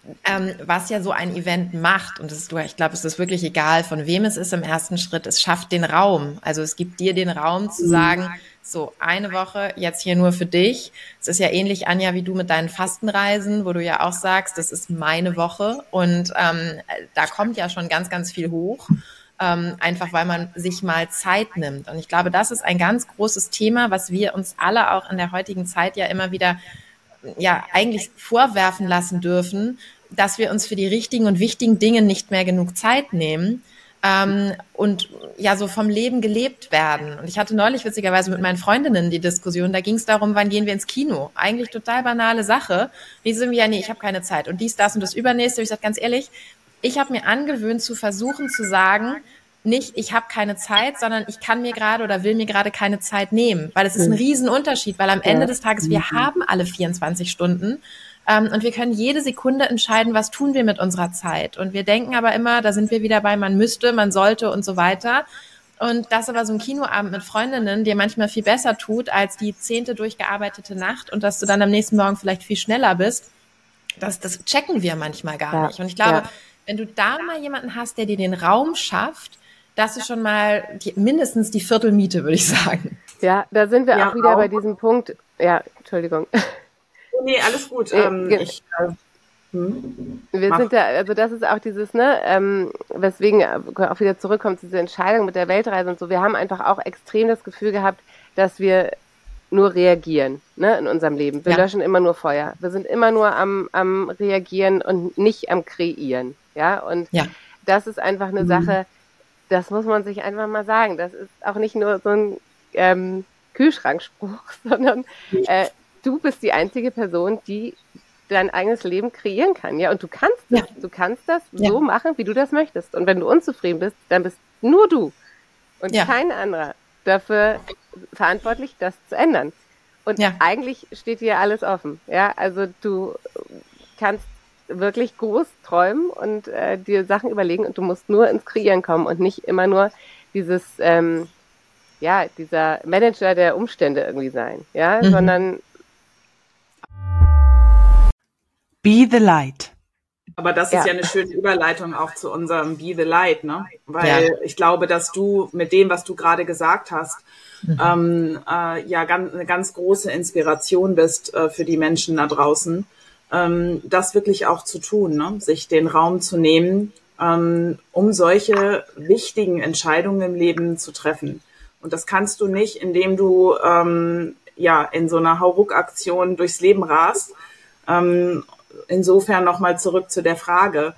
A: was ja so ein Event macht, und ich glaube, es ist wirklich egal, von wem es ist im ersten Schritt, es schafft den Raum. Also es gibt dir den Raum zu sagen, so eine Woche jetzt hier nur für dich. Es ist ja ähnlich, Anja, wie du mit deinen Fastenreisen, wo du ja auch sagst, das ist meine Woche, und da kommt ja schon ganz, ganz viel hoch. Einfach weil man sich mal Zeit nimmt. Und ich glaube, das ist ein ganz großes Thema, was wir uns alle auch in der heutigen Zeit ja immer wieder eigentlich vorwerfen lassen dürfen, dass wir uns für die richtigen und wichtigen Dinge nicht mehr genug Zeit nehmen und so vom Leben gelebt werden. Und ich hatte neulich witzigerweise mit meinen Freundinnen die Diskussion, da ging es darum, wann gehen wir ins Kino? Eigentlich total banale Sache. Die sind wir nee, ich habe keine Zeit. Und dies, das und das Übernächste. Ich sage ganz ehrlich, ich habe mir angewöhnt zu versuchen zu sagen, nicht, ich habe keine Zeit, sondern ich kann mir gerade oder will mir gerade keine Zeit nehmen, weil es ist ein Riesenunterschied, weil am Ende des Tages, wir haben alle 24 Stunden und wir können jede Sekunde entscheiden, was tun wir mit unserer Zeit. Und wir denken aber immer, da sind wir wieder bei, man müsste, man sollte und so weiter. Und dass aber so ein Kinoabend mit Freundinnen dir manchmal viel besser tut als die 10. durchgearbeitete Nacht und dass du dann am nächsten Morgen vielleicht viel schneller bist, das checken wir manchmal gar nicht. Und ich glaube, wenn du da mal jemanden hast, der dir den Raum schafft, das ist schon mal mindestens die Viertelmiete, würde ich sagen.
D: Ja, da sind wir auch wieder bei diesem Punkt. Ja, Entschuldigung.
C: Nee, alles gut.
D: Wir sind da, also das ist auch dieses, weswegen auch wieder zurückkommt zu dieser Entscheidung mit der Weltreise und so. Wir haben einfach auch extrem das Gefühl gehabt, dass wir nur reagieren, in unserem Leben. Wir löschen immer nur Feuer. Wir sind immer nur am Reagieren und nicht am Kreieren. Ja, und das ist einfach eine Sache, das muss man sich einfach mal sagen. Das ist auch nicht nur so ein Kühlschrankspruch, sondern du bist die einzige Person, die dein eigenes Leben kreieren kann. Ja, und du kannst das. Du kannst das so machen, wie du das möchtest. Und wenn du unzufrieden bist, dann bist nur du und kein anderer dafür verantwortlich, das zu ändern. Und eigentlich steht dir alles offen. Ja, also du kannst wirklich groß träumen und dir Sachen überlegen und du musst nur ins Kreieren kommen und nicht immer nur dieses, dieser Manager der Umstände irgendwie sein, sondern
B: Be the Light.
C: Aber das ist ja eine schöne Überleitung auch zu unserem Be the Light, ne? Weil ich glaube, dass du mit dem, was du gerade gesagt hast, eine ganz große Inspiration bist für die Menschen da draußen, das wirklich auch zu tun, ne? Sich den Raum zu nehmen, um solche wichtigen Entscheidungen im Leben zu treffen. Und das kannst du nicht, indem du in so einer Hauruck-Aktion durchs Leben rast. Insofern nochmal zurück zu der Frage,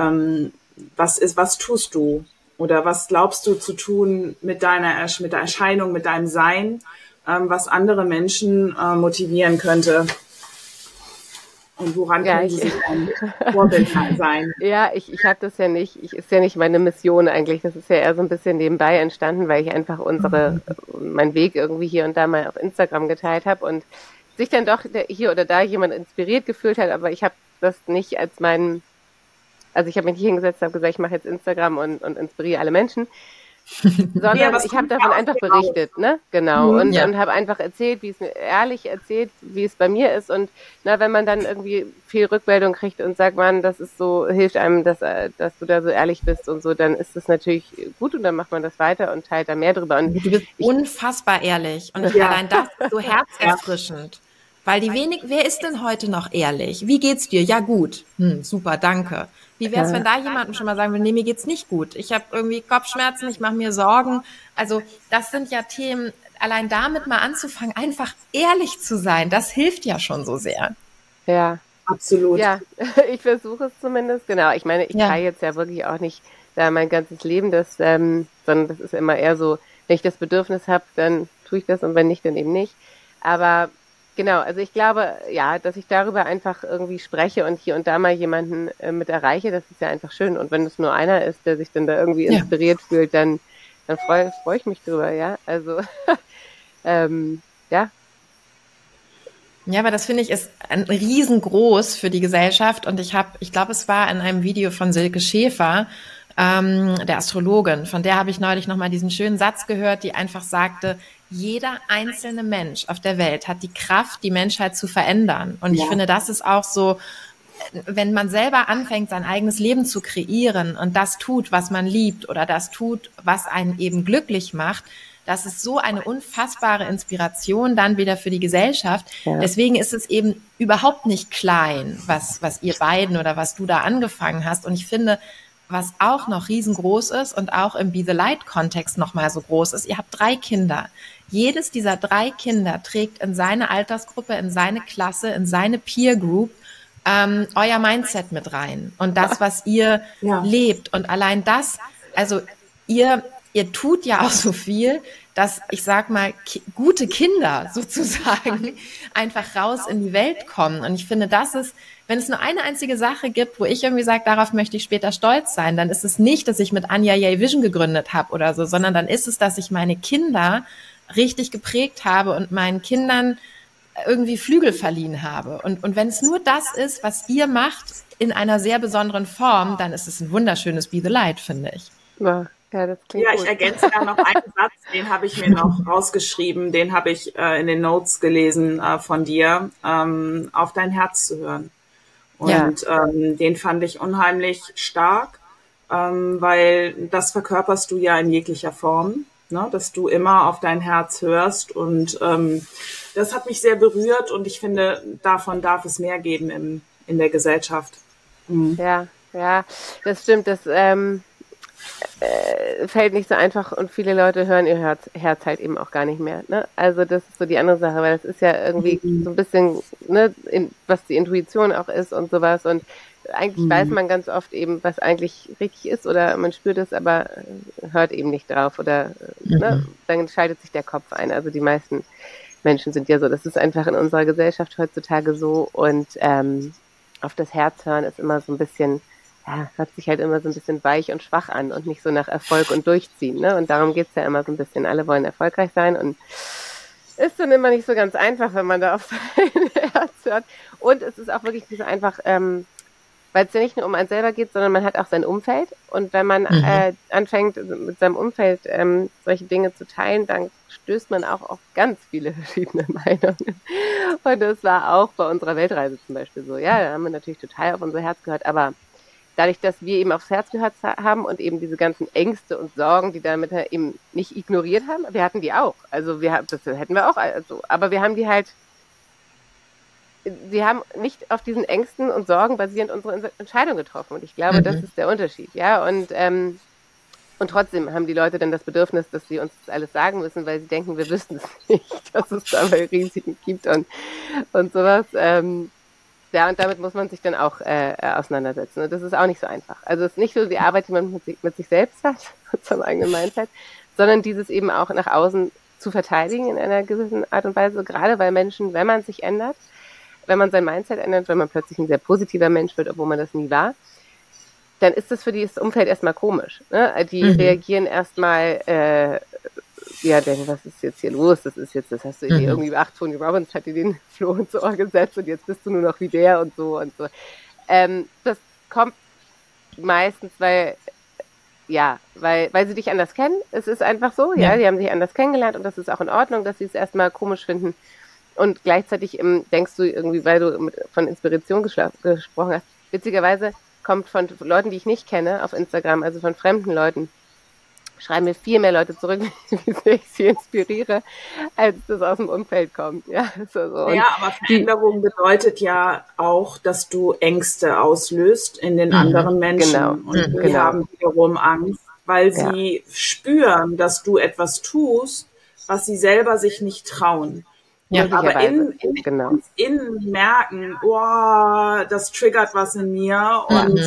C: was tust du oder was glaubst du zu tun mit deiner Erscheinung, mit deinem Sein, was andere Menschen motivieren könnte? Und woran können sie sich ein Vorbild sein?
D: Ja, ich habe das ja nicht. Ist ja nicht meine Mission eigentlich. Das ist ja eher so ein bisschen nebenbei entstanden, weil ich einfach meinen Weg irgendwie hier und da mal auf Instagram geteilt habe und sich dann doch hier oder da jemand inspiriert gefühlt hat. Aber ich habe das nicht als also ich habe mich nicht hingesetzt und habe gesagt, ich mache jetzt Instagram und inspiriere alle Menschen. Sondern ich habe davon einfach berichtet, ne? Genau. Und habe einfach erzählt, ehrlich erzählt, wie es bei mir ist. Und wenn man dann irgendwie viel Rückmeldung kriegt und sagt, man, das ist so, hilft einem, dass du da so ehrlich bist und so, dann ist das natürlich gut und dann macht man das weiter und teilt da mehr drüber. Und
A: du bist unfassbar ehrlich und allein das ist so herzerfrischend. Weil wer ist denn heute noch ehrlich? Wie geht's dir? Ja, gut. Super, danke. Wie wär's, wenn da jemandem schon mal sagen will, nee, mir geht's nicht gut. Ich habe irgendwie Kopfschmerzen, ich mache mir Sorgen. Also das sind ja Themen, allein damit mal anzufangen, einfach ehrlich zu sein, das hilft ja schon so sehr.
D: Ja.
C: Absolut.
D: Ja, ich versuche es zumindest. Genau, ich meine, ich teile jetzt ja wirklich auch nicht da mein ganzes Leben, sondern das ist immer eher so, wenn ich das Bedürfnis habe, dann tue ich das und wenn nicht, dann eben nicht. Aber genau, also ich glaube, dass ich darüber einfach irgendwie spreche und hier und da mal jemanden mit erreiche, das ist ja einfach schön. Und wenn es nur einer ist, der sich dann da irgendwie inspiriert fühlt, dann freu ich mich drüber, ja. Also,
A: Ja, aber das finde ich ist ein riesengroß für die Gesellschaft. Und ich glaube, es war in einem Video von Silke Schäfer, der Astrologin, von der habe ich neulich nochmal diesen schönen Satz gehört, die einfach sagte, jeder einzelne Mensch auf der Welt hat die Kraft, die Menschheit zu verändern. Und ich finde, das ist auch so wenn man selber anfängt, sein eigenes Leben zu kreieren und das tut, was man liebt oder das tut, was einen eben glücklich macht, das ist so eine unfassbare Inspiration dann wieder für die Gesellschaft. Ja. Deswegen ist es eben überhaupt nicht klein, was ihr beiden oder was du da angefangen hast. Und ich finde, was auch noch riesengroß ist und auch im Be the Light-Kontext nochmal so groß ist, ihr habt 3 Kinder. Jedes dieser 3 Kinder trägt in seine Altersgruppe, in seine Klasse, in seine Peer Group euer Mindset mit rein. Und das, was ihr lebt. Und allein das, also ihr tut ja auch so viel, dass, ich sag mal, gute Kinder sozusagen einfach raus in die Welt kommen. Und ich finde, das ist, wenn es nur eine einzige Sache gibt, wo ich irgendwie sage, darauf möchte ich später stolz sein, dann ist es nicht, dass ich mit Anja Yay Vision gegründet habe oder so, sondern dann ist es, dass ich meine Kinder richtig geprägt habe und meinen Kindern irgendwie Flügel verliehen habe. Und wenn es nur das ist, was ihr macht in einer sehr besonderen Form, dann ist es ein wunderschönes Be the Light, finde ich.
C: Ja, das klingt gut. Ich ergänze da noch einen Satz, den habe ich mir noch rausgeschrieben, den habe ich in den Notes gelesen von dir, auf dein Herz zu hören. Und den fand ich unheimlich stark, weil das verkörperst du ja in jeglicher Form, ne? Dass du immer auf dein Herz hörst. Und das hat mich sehr berührt und ich finde, davon darf es mehr geben in der Gesellschaft.
D: Mhm. Ja, das stimmt. Das fällt nicht so einfach und viele Leute hören ihr Herz halt eben auch gar nicht mehr. Ne? Also das ist so die andere Sache, weil das ist ja irgendwie so ein bisschen, ne, was die Intuition auch ist und sowas. Und eigentlich weiß man ganz oft eben, was eigentlich richtig ist oder man spürt es, aber hört eben nicht drauf oder ne, dann schaltet sich der Kopf ein. Also die meisten Menschen sind ja so. Das ist einfach in unserer Gesellschaft heutzutage so und auf das Herz hören ist immer so ein bisschen, hört sich halt immer so ein bisschen weich und schwach an und nicht so nach Erfolg und Durchziehen. Ne? Und darum geht's ja immer so ein bisschen. Alle wollen erfolgreich sein und ist dann immer nicht so ganz einfach, wenn man da auf sein Herz hört. Und es ist auch wirklich nicht so einfach, weil es ja nicht nur um einen selber geht, sondern man hat auch sein Umfeld. Und wenn man anfängt, mit seinem Umfeld solche Dinge zu teilen, dann stößt man auch auf ganz viele verschiedene Meinungen. Und das war auch bei unserer Weltreise zum Beispiel so. Ja, da haben wir natürlich total auf unser Herz gehört, aber dadurch, dass wir eben aufs Herz gehört haben und eben diese ganzen Ängste und Sorgen, die damit eben nicht ignoriert haben, wir hatten die auch. Also das hätten wir auch, also, aber wir haben die halt, sie haben nicht auf diesen Ängsten und Sorgen basierend unsere Entscheidung getroffen. Und ich glaube, das ist der Unterschied, ja. Und trotzdem haben die Leute dann das Bedürfnis, dass sie uns das alles sagen müssen, weil sie denken, wir wüssten es nicht, dass es dabei Risiken gibt und sowas. Ja, und damit muss man sich dann auch auseinandersetzen. Und das ist auch nicht so einfach. Also es ist nicht so die Arbeit, die man mit sich selbst hat, mit seinem eigenen Mindset, sondern dieses eben auch nach außen zu verteidigen in einer gewissen Art und Weise, gerade weil Menschen, wenn man sich ändert, wenn man sein Mindset ändert, wenn man plötzlich ein sehr positiver Mensch wird, obwohl man das nie war, dann ist das für das Umfeld erstmal komisch. Ne? Die reagieren erstmal, denken, was ist jetzt hier los? Das hast du irgendwie beacht, Tony Robbins hat dir den Floh ins Ohr gesetzt und jetzt bist du nur noch wie der und so und so. Das kommt meistens, weil sie dich anders kennen. Es ist einfach so, die haben sich anders kennengelernt und das ist auch in Ordnung, dass sie es erstmal komisch finden. Und gleichzeitig denkst du irgendwie, weil du von Inspiration gesprochen hast, witzigerweise kommt von Leuten, die ich nicht kenne, auf Instagram, also von fremden Leuten, schreiben mir viel mehr Leute zurück, wie sehr ich sie inspiriere, als das aus dem Umfeld kommt. Ja, so.
C: Ja, aber Veränderung bedeutet ja auch, dass du Ängste auslöst in den anderen Menschen.
D: Genau.
C: Und die haben wiederum Angst, weil sie spüren, dass du etwas tust, was sie selber sich nicht trauen.
D: Ja,
C: aber innen merken, das triggert was in mir und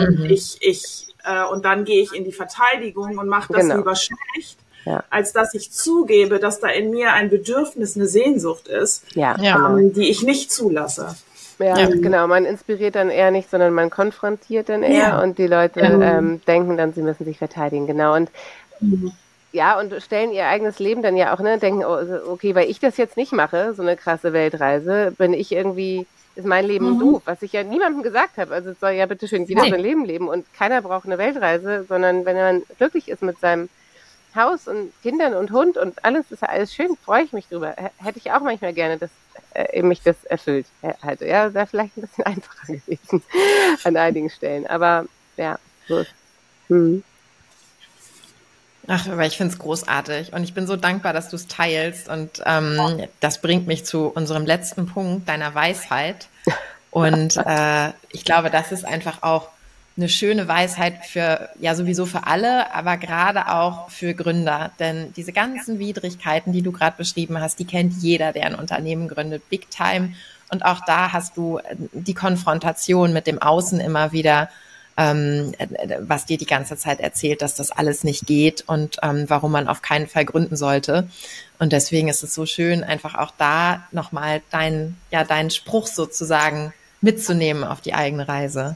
C: und dann gehe ich in die Verteidigung und mache das lieber schlecht, als dass ich zugebe, dass da in mir ein Bedürfnis, eine Sehnsucht ist, die ich nicht zulasse.
D: Ja, genau. Man inspiriert dann eher nicht, sondern man konfrontiert dann eher und die Leute denken dann, sie müssen sich verteidigen. Genau. Und und stellen ihr eigenes Leben dann ja auch, ne, denken, okay, weil ich das jetzt nicht mache, so eine krasse Weltreise, ist mein Leben doof, was ich ja niemandem gesagt habe. Also es soll ja bitteschön jeder sein Leben leben und keiner braucht eine Weltreise, sondern wenn man glücklich ist mit seinem Haus und Kindern und Hund und alles, ist ja alles schön, freue ich mich drüber. Hätte ich auch manchmal gerne, dass mich das erfüllt hätte. Ja, wäre vielleicht ein bisschen einfacher gewesen an einigen Stellen. Aber ja, so ist es.
A: Ach, aber ich finde es großartig und ich bin so dankbar, dass du es teilst und das bringt mich zu unserem letzten Punkt, deiner Weisheit. Und ich glaube, das ist einfach auch eine schöne Weisheit für, ja sowieso für alle, aber gerade auch für Gründer. Denn diese ganzen Widrigkeiten, die du gerade beschrieben hast, die kennt jeder, der ein Unternehmen gründet, big time. Und auch da hast du die Konfrontation mit dem Außen immer wieder, was dir die ganze Zeit erzählt, dass das alles nicht geht und warum man auf keinen Fall gründen sollte. Und deswegen ist es so schön, einfach auch da nochmal deinen Spruch sozusagen mitzunehmen auf die eigene Reise.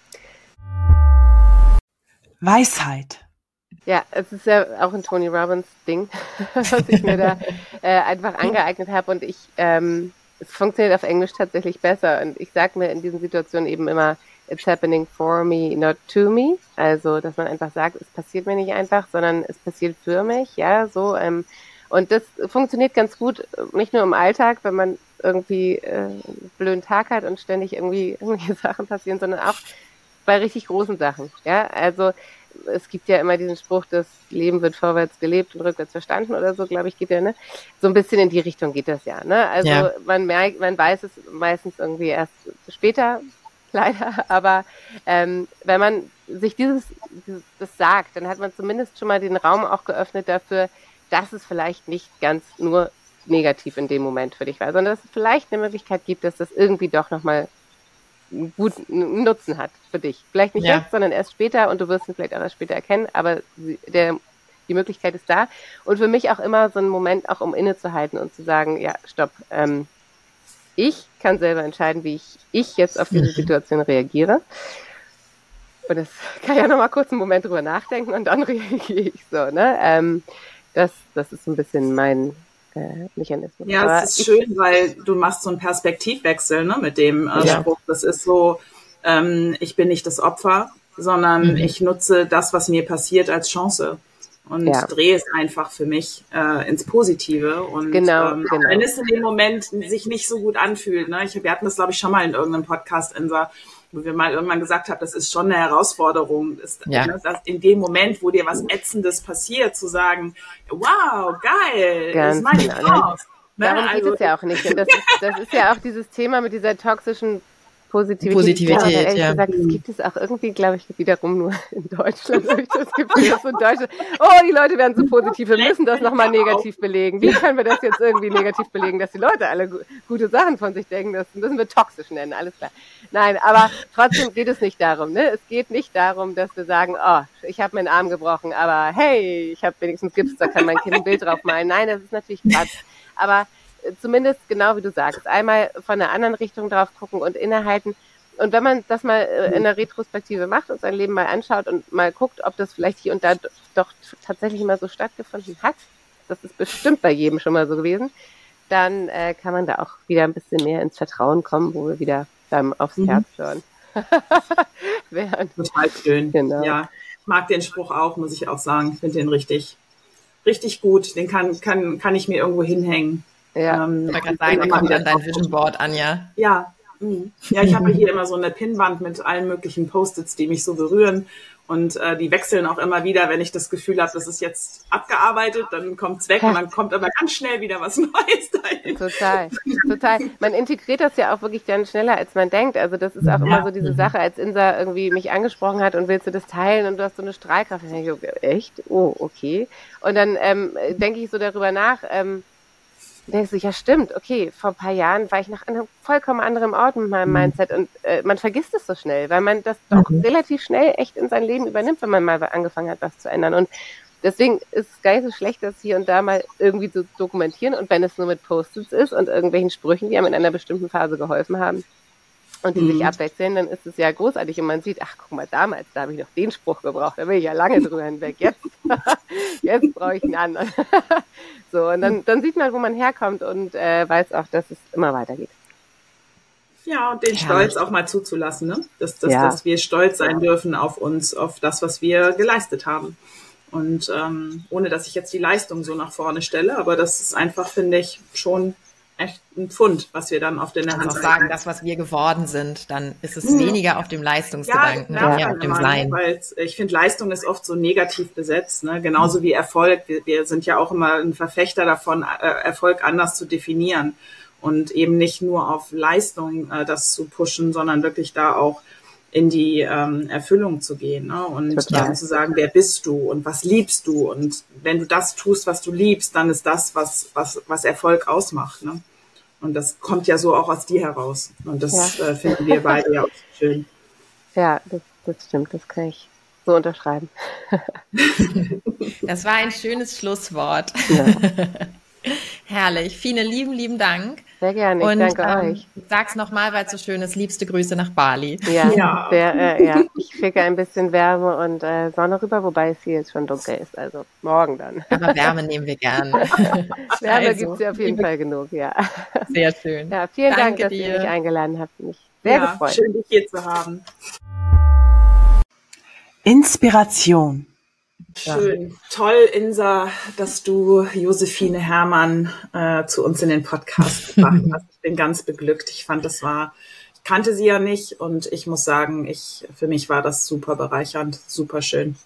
B: Weisheit.
D: Ja, es ist ja auch ein Tony Robbins Ding, was ich mir da einfach angeeignet habe und es funktioniert auf Englisch tatsächlich besser und ich sage mir in diesen Situationen eben immer, it's happening for me, not to me. Also, dass man einfach sagt, es passiert mir nicht einfach, sondern es passiert für mich, ja, so. Und das funktioniert ganz gut, nicht nur im Alltag, wenn man irgendwie einen blöden Tag hat und ständig irgendwelche Sachen passieren, sondern auch bei richtig großen Sachen, ja. Also, es gibt ja immer diesen Spruch, das Leben wird vorwärts gelebt und rückwärts verstanden oder so, glaube ich, geht ja, ne? So ein bisschen in die Richtung geht das ja, ne? Also, ja. Man weiß es meistens irgendwie erst später, leider, aber wenn man sich das sagt, dann hat man zumindest schon mal den Raum auch geöffnet dafür, dass es vielleicht nicht ganz nur negativ in dem Moment für dich war, sondern dass es vielleicht eine Möglichkeit gibt, dass das irgendwie doch nochmal guten Nutzen hat für dich. Vielleicht nicht jetzt, sondern erst später und du wirst ihn vielleicht auch erst später erkennen, aber die Möglichkeit ist da. Und für mich auch immer so ein Moment, auch um innezuhalten und zu sagen, ja, stopp, ich kann selber entscheiden, wie ich jetzt auf diese Situation reagiere. Und das kann ja nochmal kurz einen Moment drüber nachdenken und dann reagiere ich so, ne? Das ist ein bisschen mein Mechanismus.
C: Ja, aber es ist schön, weil du machst so einen Perspektivwechsel, ne, mit dem Spruch. Das ist so, ich bin nicht das Opfer, sondern ich nutze das, was mir passiert, als Chance. Und drehe es einfach für mich ins Positive. Und
D: genau.
C: Wenn es in dem Moment sich nicht so gut anfühlt, ne? Wir hatten das, glaube ich, schon mal in irgendeinem Podcast, Insa, wo wir mal irgendwann gesagt haben, das ist schon eine Herausforderung, ne, dass in dem Moment, wo dir was Ätzendes passiert, zu sagen, wow, geil, das ist meine Chance.
D: Darum geht es ja auch nicht. Und das ist ja auch dieses Thema mit dieser toxischen Positivität,
A: ja.
D: Gesagt, das gibt es auch irgendwie, glaube ich, wiederum nur in Deutschland. Habe ich das Gefühl, dass in Deutschland, die Leute werden so positiv, wir müssen das nochmal negativ belegen. Wie können wir das jetzt irgendwie negativ belegen, dass die Leute alle gute Sachen von sich denken? Das müssen wir toxisch nennen, alles klar. Nein, aber trotzdem geht es nicht darum. Ne? Es geht nicht darum, dass wir sagen, ich habe meinen Arm gebrochen, aber hey, ich habe wenigstens Gips, da kann mein Kind ein Bild drauf malen. Nein, das ist natürlich Quatsch. Aber zumindest genau wie du sagst, einmal von einer anderen Richtung drauf gucken und innehalten. Und wenn man das mal in der Retrospektive macht und sein Leben mal anschaut und mal guckt, ob das vielleicht hier und da doch tatsächlich mal so stattgefunden hat, das ist bestimmt bei jedem schon mal so gewesen, dann kann man da auch wieder ein bisschen mehr ins Vertrauen kommen, wo wir wieder dann aufs Herz hören.
C: Total schön.
D: Genau.
C: Ja, ich mag den Spruch auch, muss ich auch sagen. Ich finde den richtig, richtig gut. Den kann ich mir irgendwo hinhängen.
A: Ja, man kann sagen, der kommt an dein Vision Board, Anja.
C: Ja, ich habe hier immer so eine Pinnwand mit allen möglichen Post-its, die mich so berühren. Und die wechseln auch immer wieder, wenn ich das Gefühl habe, das ist jetzt abgearbeitet, dann kommt's weg und dann kommt aber ganz schnell wieder was Neues dahin.
D: Total. Man integriert das ja auch wirklich dann schneller, als man denkt. Also das ist auch immer so diese Sache, als Insa irgendwie mich angesprochen hat und willst du das teilen und du hast so eine Strahlkraft. Dann denke ich, echt? Oh, okay. Und dann denke ich so darüber nach, denkst du, ja stimmt, okay, vor ein paar Jahren war ich noch an einem vollkommen anderen Ort mit meinem Mindset und man vergisst es so schnell, weil man das doch relativ schnell echt in sein Leben übernimmt, wenn man mal angefangen hat, was zu ändern. Und deswegen ist es gar nicht so schlecht, das hier und da mal irgendwie zu dokumentieren und wenn es nur mit Post-its ist und irgendwelchen Sprüchen, die einem in einer bestimmten Phase geholfen haben und die sich abwechseln, dann ist es ja großartig und man sieht, ach guck mal, damals, da habe ich noch den Spruch gebraucht, da bin ich ja lange drüber hinweg, jetzt brauche ich einen anderen. So, und dann sieht man, wo man herkommt und weiß auch, dass es immer weitergeht.
C: Ja, und den Stolz auch mal zuzulassen, ne? Dass wir stolz sein dürfen auf uns, auf das, was wir geleistet haben. Und ohne, dass ich jetzt die Leistung so nach vorne stelle, aber das ist einfach, finde ich, schon echt ein Pfund, was wir dann auf der Hand
A: auch sagen, das, was wir geworden sind, dann ist es weniger auf dem Leistungsgedanken, mehr auf dem Sein.
C: Weil ich finde, Leistung ist oft so negativ besetzt, ne? Genauso wie Erfolg. Wir sind ja auch immer ein Verfechter davon, Erfolg anders zu definieren und eben nicht nur auf Leistung das zu pushen, sondern wirklich da auch in die Erfüllung zu gehen, ne? Und zu sagen, wer bist du und was liebst du? Und wenn du das tust, was du liebst, dann ist das, was Erfolg ausmacht, ne? Und das kommt ja so auch aus dir heraus. Und das finden wir beide ja auch schön.
D: Ja, das stimmt, das kann ich so unterschreiben.
A: Das war ein schönes Schlusswort.
D: Ja.
A: Herrlich. Fine, lieben Dank.
D: Sehr gerne, ich danke euch.
A: Sag's nochmal, weil es so schön ist. Liebste Grüße nach Bali.
D: Ja. Ich schicke ein bisschen Wärme und Sonne rüber, wobei es hier jetzt schon dunkel ist, also morgen dann.
A: Aber Wärme nehmen wir gern.
D: Wärme gibt es ja auf jeden Fall genug, ja.
A: Sehr schön.
D: Ja, vielen Dank, dass ihr mich eingeladen habt. Mich sehr gefreut.
C: Schön, dich hier zu haben.
B: Inspiration.
C: Schön. Toll, Insa, dass du Josephine Herrmann zu uns in den Podcast gebracht hast. Ich bin ganz beglückt. Ich kannte sie ja nicht und ich muss sagen, für mich war das super bereichernd, super schön.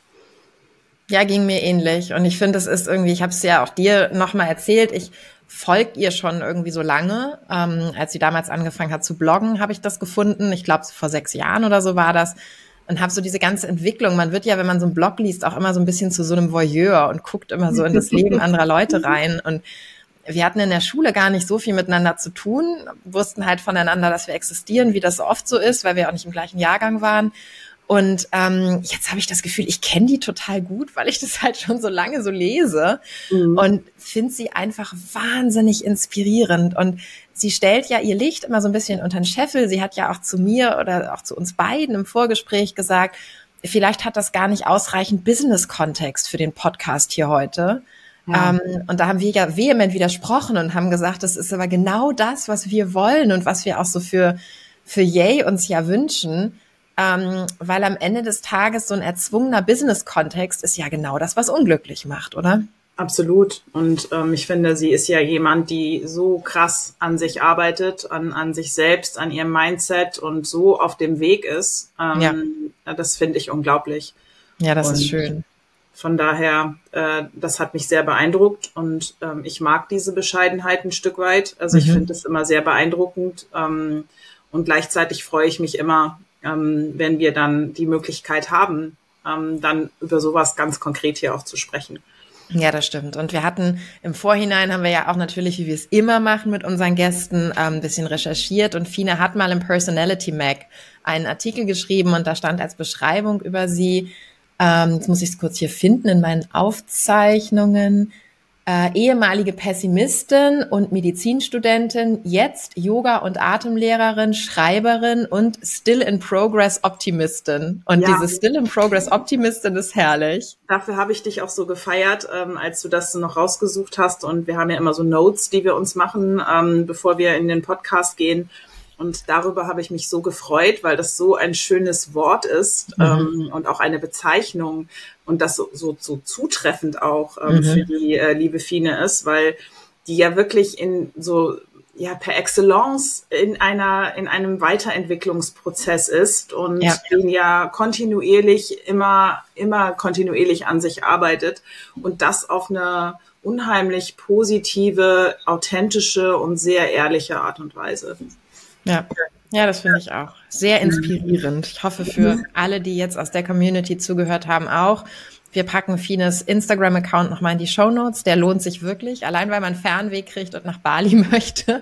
A: Ja, ging mir ähnlich. Und ich finde, es ist irgendwie, ich habe es ja auch dir nochmal erzählt, ich folge ihr schon irgendwie so lange. Als sie damals angefangen hat zu bloggen, habe ich das gefunden. Ich glaube, vor 6 Jahren oder so war das. Und habe so diese ganze Entwicklung, man wird ja, wenn man so einen Blog liest, auch immer so ein bisschen zu so einem Voyeur und guckt immer so in das Leben anderer Leute rein. Und wir hatten in der Schule gar nicht so viel miteinander zu tun, wussten halt voneinander, dass wir existieren, wie das so oft so ist, weil wir auch nicht im gleichen Jahrgang waren. Und jetzt habe ich das Gefühl, ich kenne die total gut, weil ich das halt schon so lange so lese und finde sie einfach wahnsinnig inspirierend. Und sie stellt ja ihr Licht immer so ein bisschen unter den Scheffel. Sie hat ja auch zu mir oder auch zu uns beiden im Vorgespräch gesagt, vielleicht hat das gar nicht ausreichend Business-Kontext für den Podcast hier heute. Ja. Und da haben wir ja vehement widersprochen und haben gesagt, das ist aber genau das, was wir wollen und was wir auch so für Yay uns ja wünschen. Weil am Ende des Tages so ein erzwungener Business-Kontext ist ja genau das, was unglücklich macht, oder?
C: Absolut. Und ich finde, sie ist ja jemand, die so krass an sich arbeitet, an sich selbst, an ihrem Mindset und so auf dem Weg ist. Das finde ich unglaublich.
A: Ja, das ist schön.
C: Von daher, das hat mich sehr beeindruckt und ich mag diese Bescheidenheit ein Stück weit. Also ich finde das immer sehr beeindruckend und gleichzeitig freue ich mich immer, wenn wir dann die Möglichkeit haben, dann über sowas ganz konkret hier auch zu sprechen.
A: Ja, das stimmt. Und wir hatten im Vorhinein, haben wir ja auch natürlich, wie wir es immer machen mit unseren Gästen, ein bisschen recherchiert. Und Fine hat mal im Personality Mag einen Artikel geschrieben und da stand als Beschreibung über sie, jetzt muss ich es kurz hier finden in meinen Aufzeichnungen, ehemalige Pessimistin und Medizinstudentin, jetzt Yoga- und Atemlehrerin, Schreiberin und Still-in-Progress-Optimistin. Und diese Still-in-Progress-Optimistin ist herrlich.
C: Dafür habe ich dich auch so gefeiert, als du das noch rausgesucht hast. Und wir haben ja immer so Notes, die wir uns machen, bevor wir in den Podcast gehen. Und darüber habe ich mich so gefreut, weil das so ein schönes Wort ist und auch eine Bezeichnung und das so zutreffend auch für die liebe Fine ist, weil die ja wirklich per Excellence in einem Weiterentwicklungsprozess ist und den ja kontinuierlich immer kontinuierlich an sich arbeitet und das auf eine unheimlich positive, authentische und sehr ehrliche Art und Weise.
A: Ja, das finde ich auch sehr inspirierend. Ich hoffe für alle, die jetzt aus der Community zugehört haben, auch. Wir packen Fines Instagram-Account nochmal in die Shownotes. Der lohnt sich wirklich, allein weil man Fernweh kriegt und nach Bali möchte.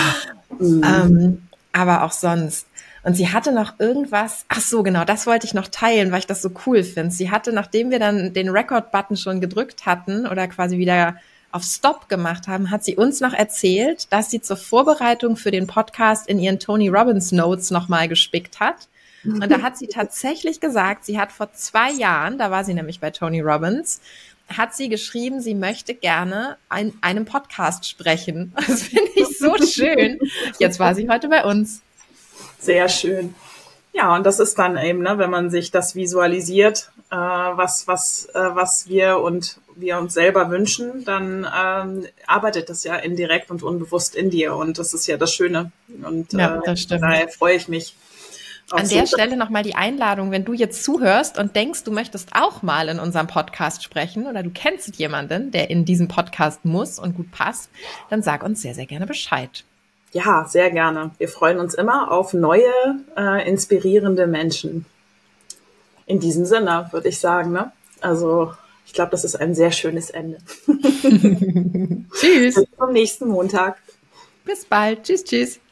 A: Aber auch sonst. Und sie hatte noch irgendwas, ach so, genau, das wollte ich noch teilen, weil ich das so cool finde. Sie hatte, nachdem wir dann den Record-Button schon gedrückt hatten oder quasi wieder auf Stop gemacht haben, hat sie uns noch erzählt, dass sie zur Vorbereitung für den Podcast in ihren Tony Robbins Notes nochmal gespickt hat. Und da hat sie tatsächlich gesagt, sie hat vor 2 Jahren, da war sie nämlich bei Tony Robbins, hat sie geschrieben, sie möchte gerne in einem Podcast sprechen. Das finde ich so schön. Jetzt war sie heute bei uns.
C: Sehr schön. Ja, und das ist dann eben, wenn man sich das visualisiert, was wir und wir uns selber wünschen, dann arbeitet das ja indirekt und unbewusst in dir. Und das ist ja das Schöne. Und
A: das stimmt.
C: Daher freue ich mich.
A: An der Stelle nochmal die Einladung, wenn du jetzt zuhörst und denkst, du möchtest auch mal in unserem Podcast sprechen oder du kennst jemanden, der in diesem Podcast muss und gut passt, dann sag uns sehr, sehr gerne Bescheid.
C: Ja, sehr gerne. Wir freuen uns immer auf neue, inspirierende Menschen. In diesem Sinne würde ich sagen, ne? Also ich glaube, das ist ein sehr schönes Ende.
A: Tschüss.
C: Bis zum nächsten Montag.
A: Bis bald. Tschüss, tschüss.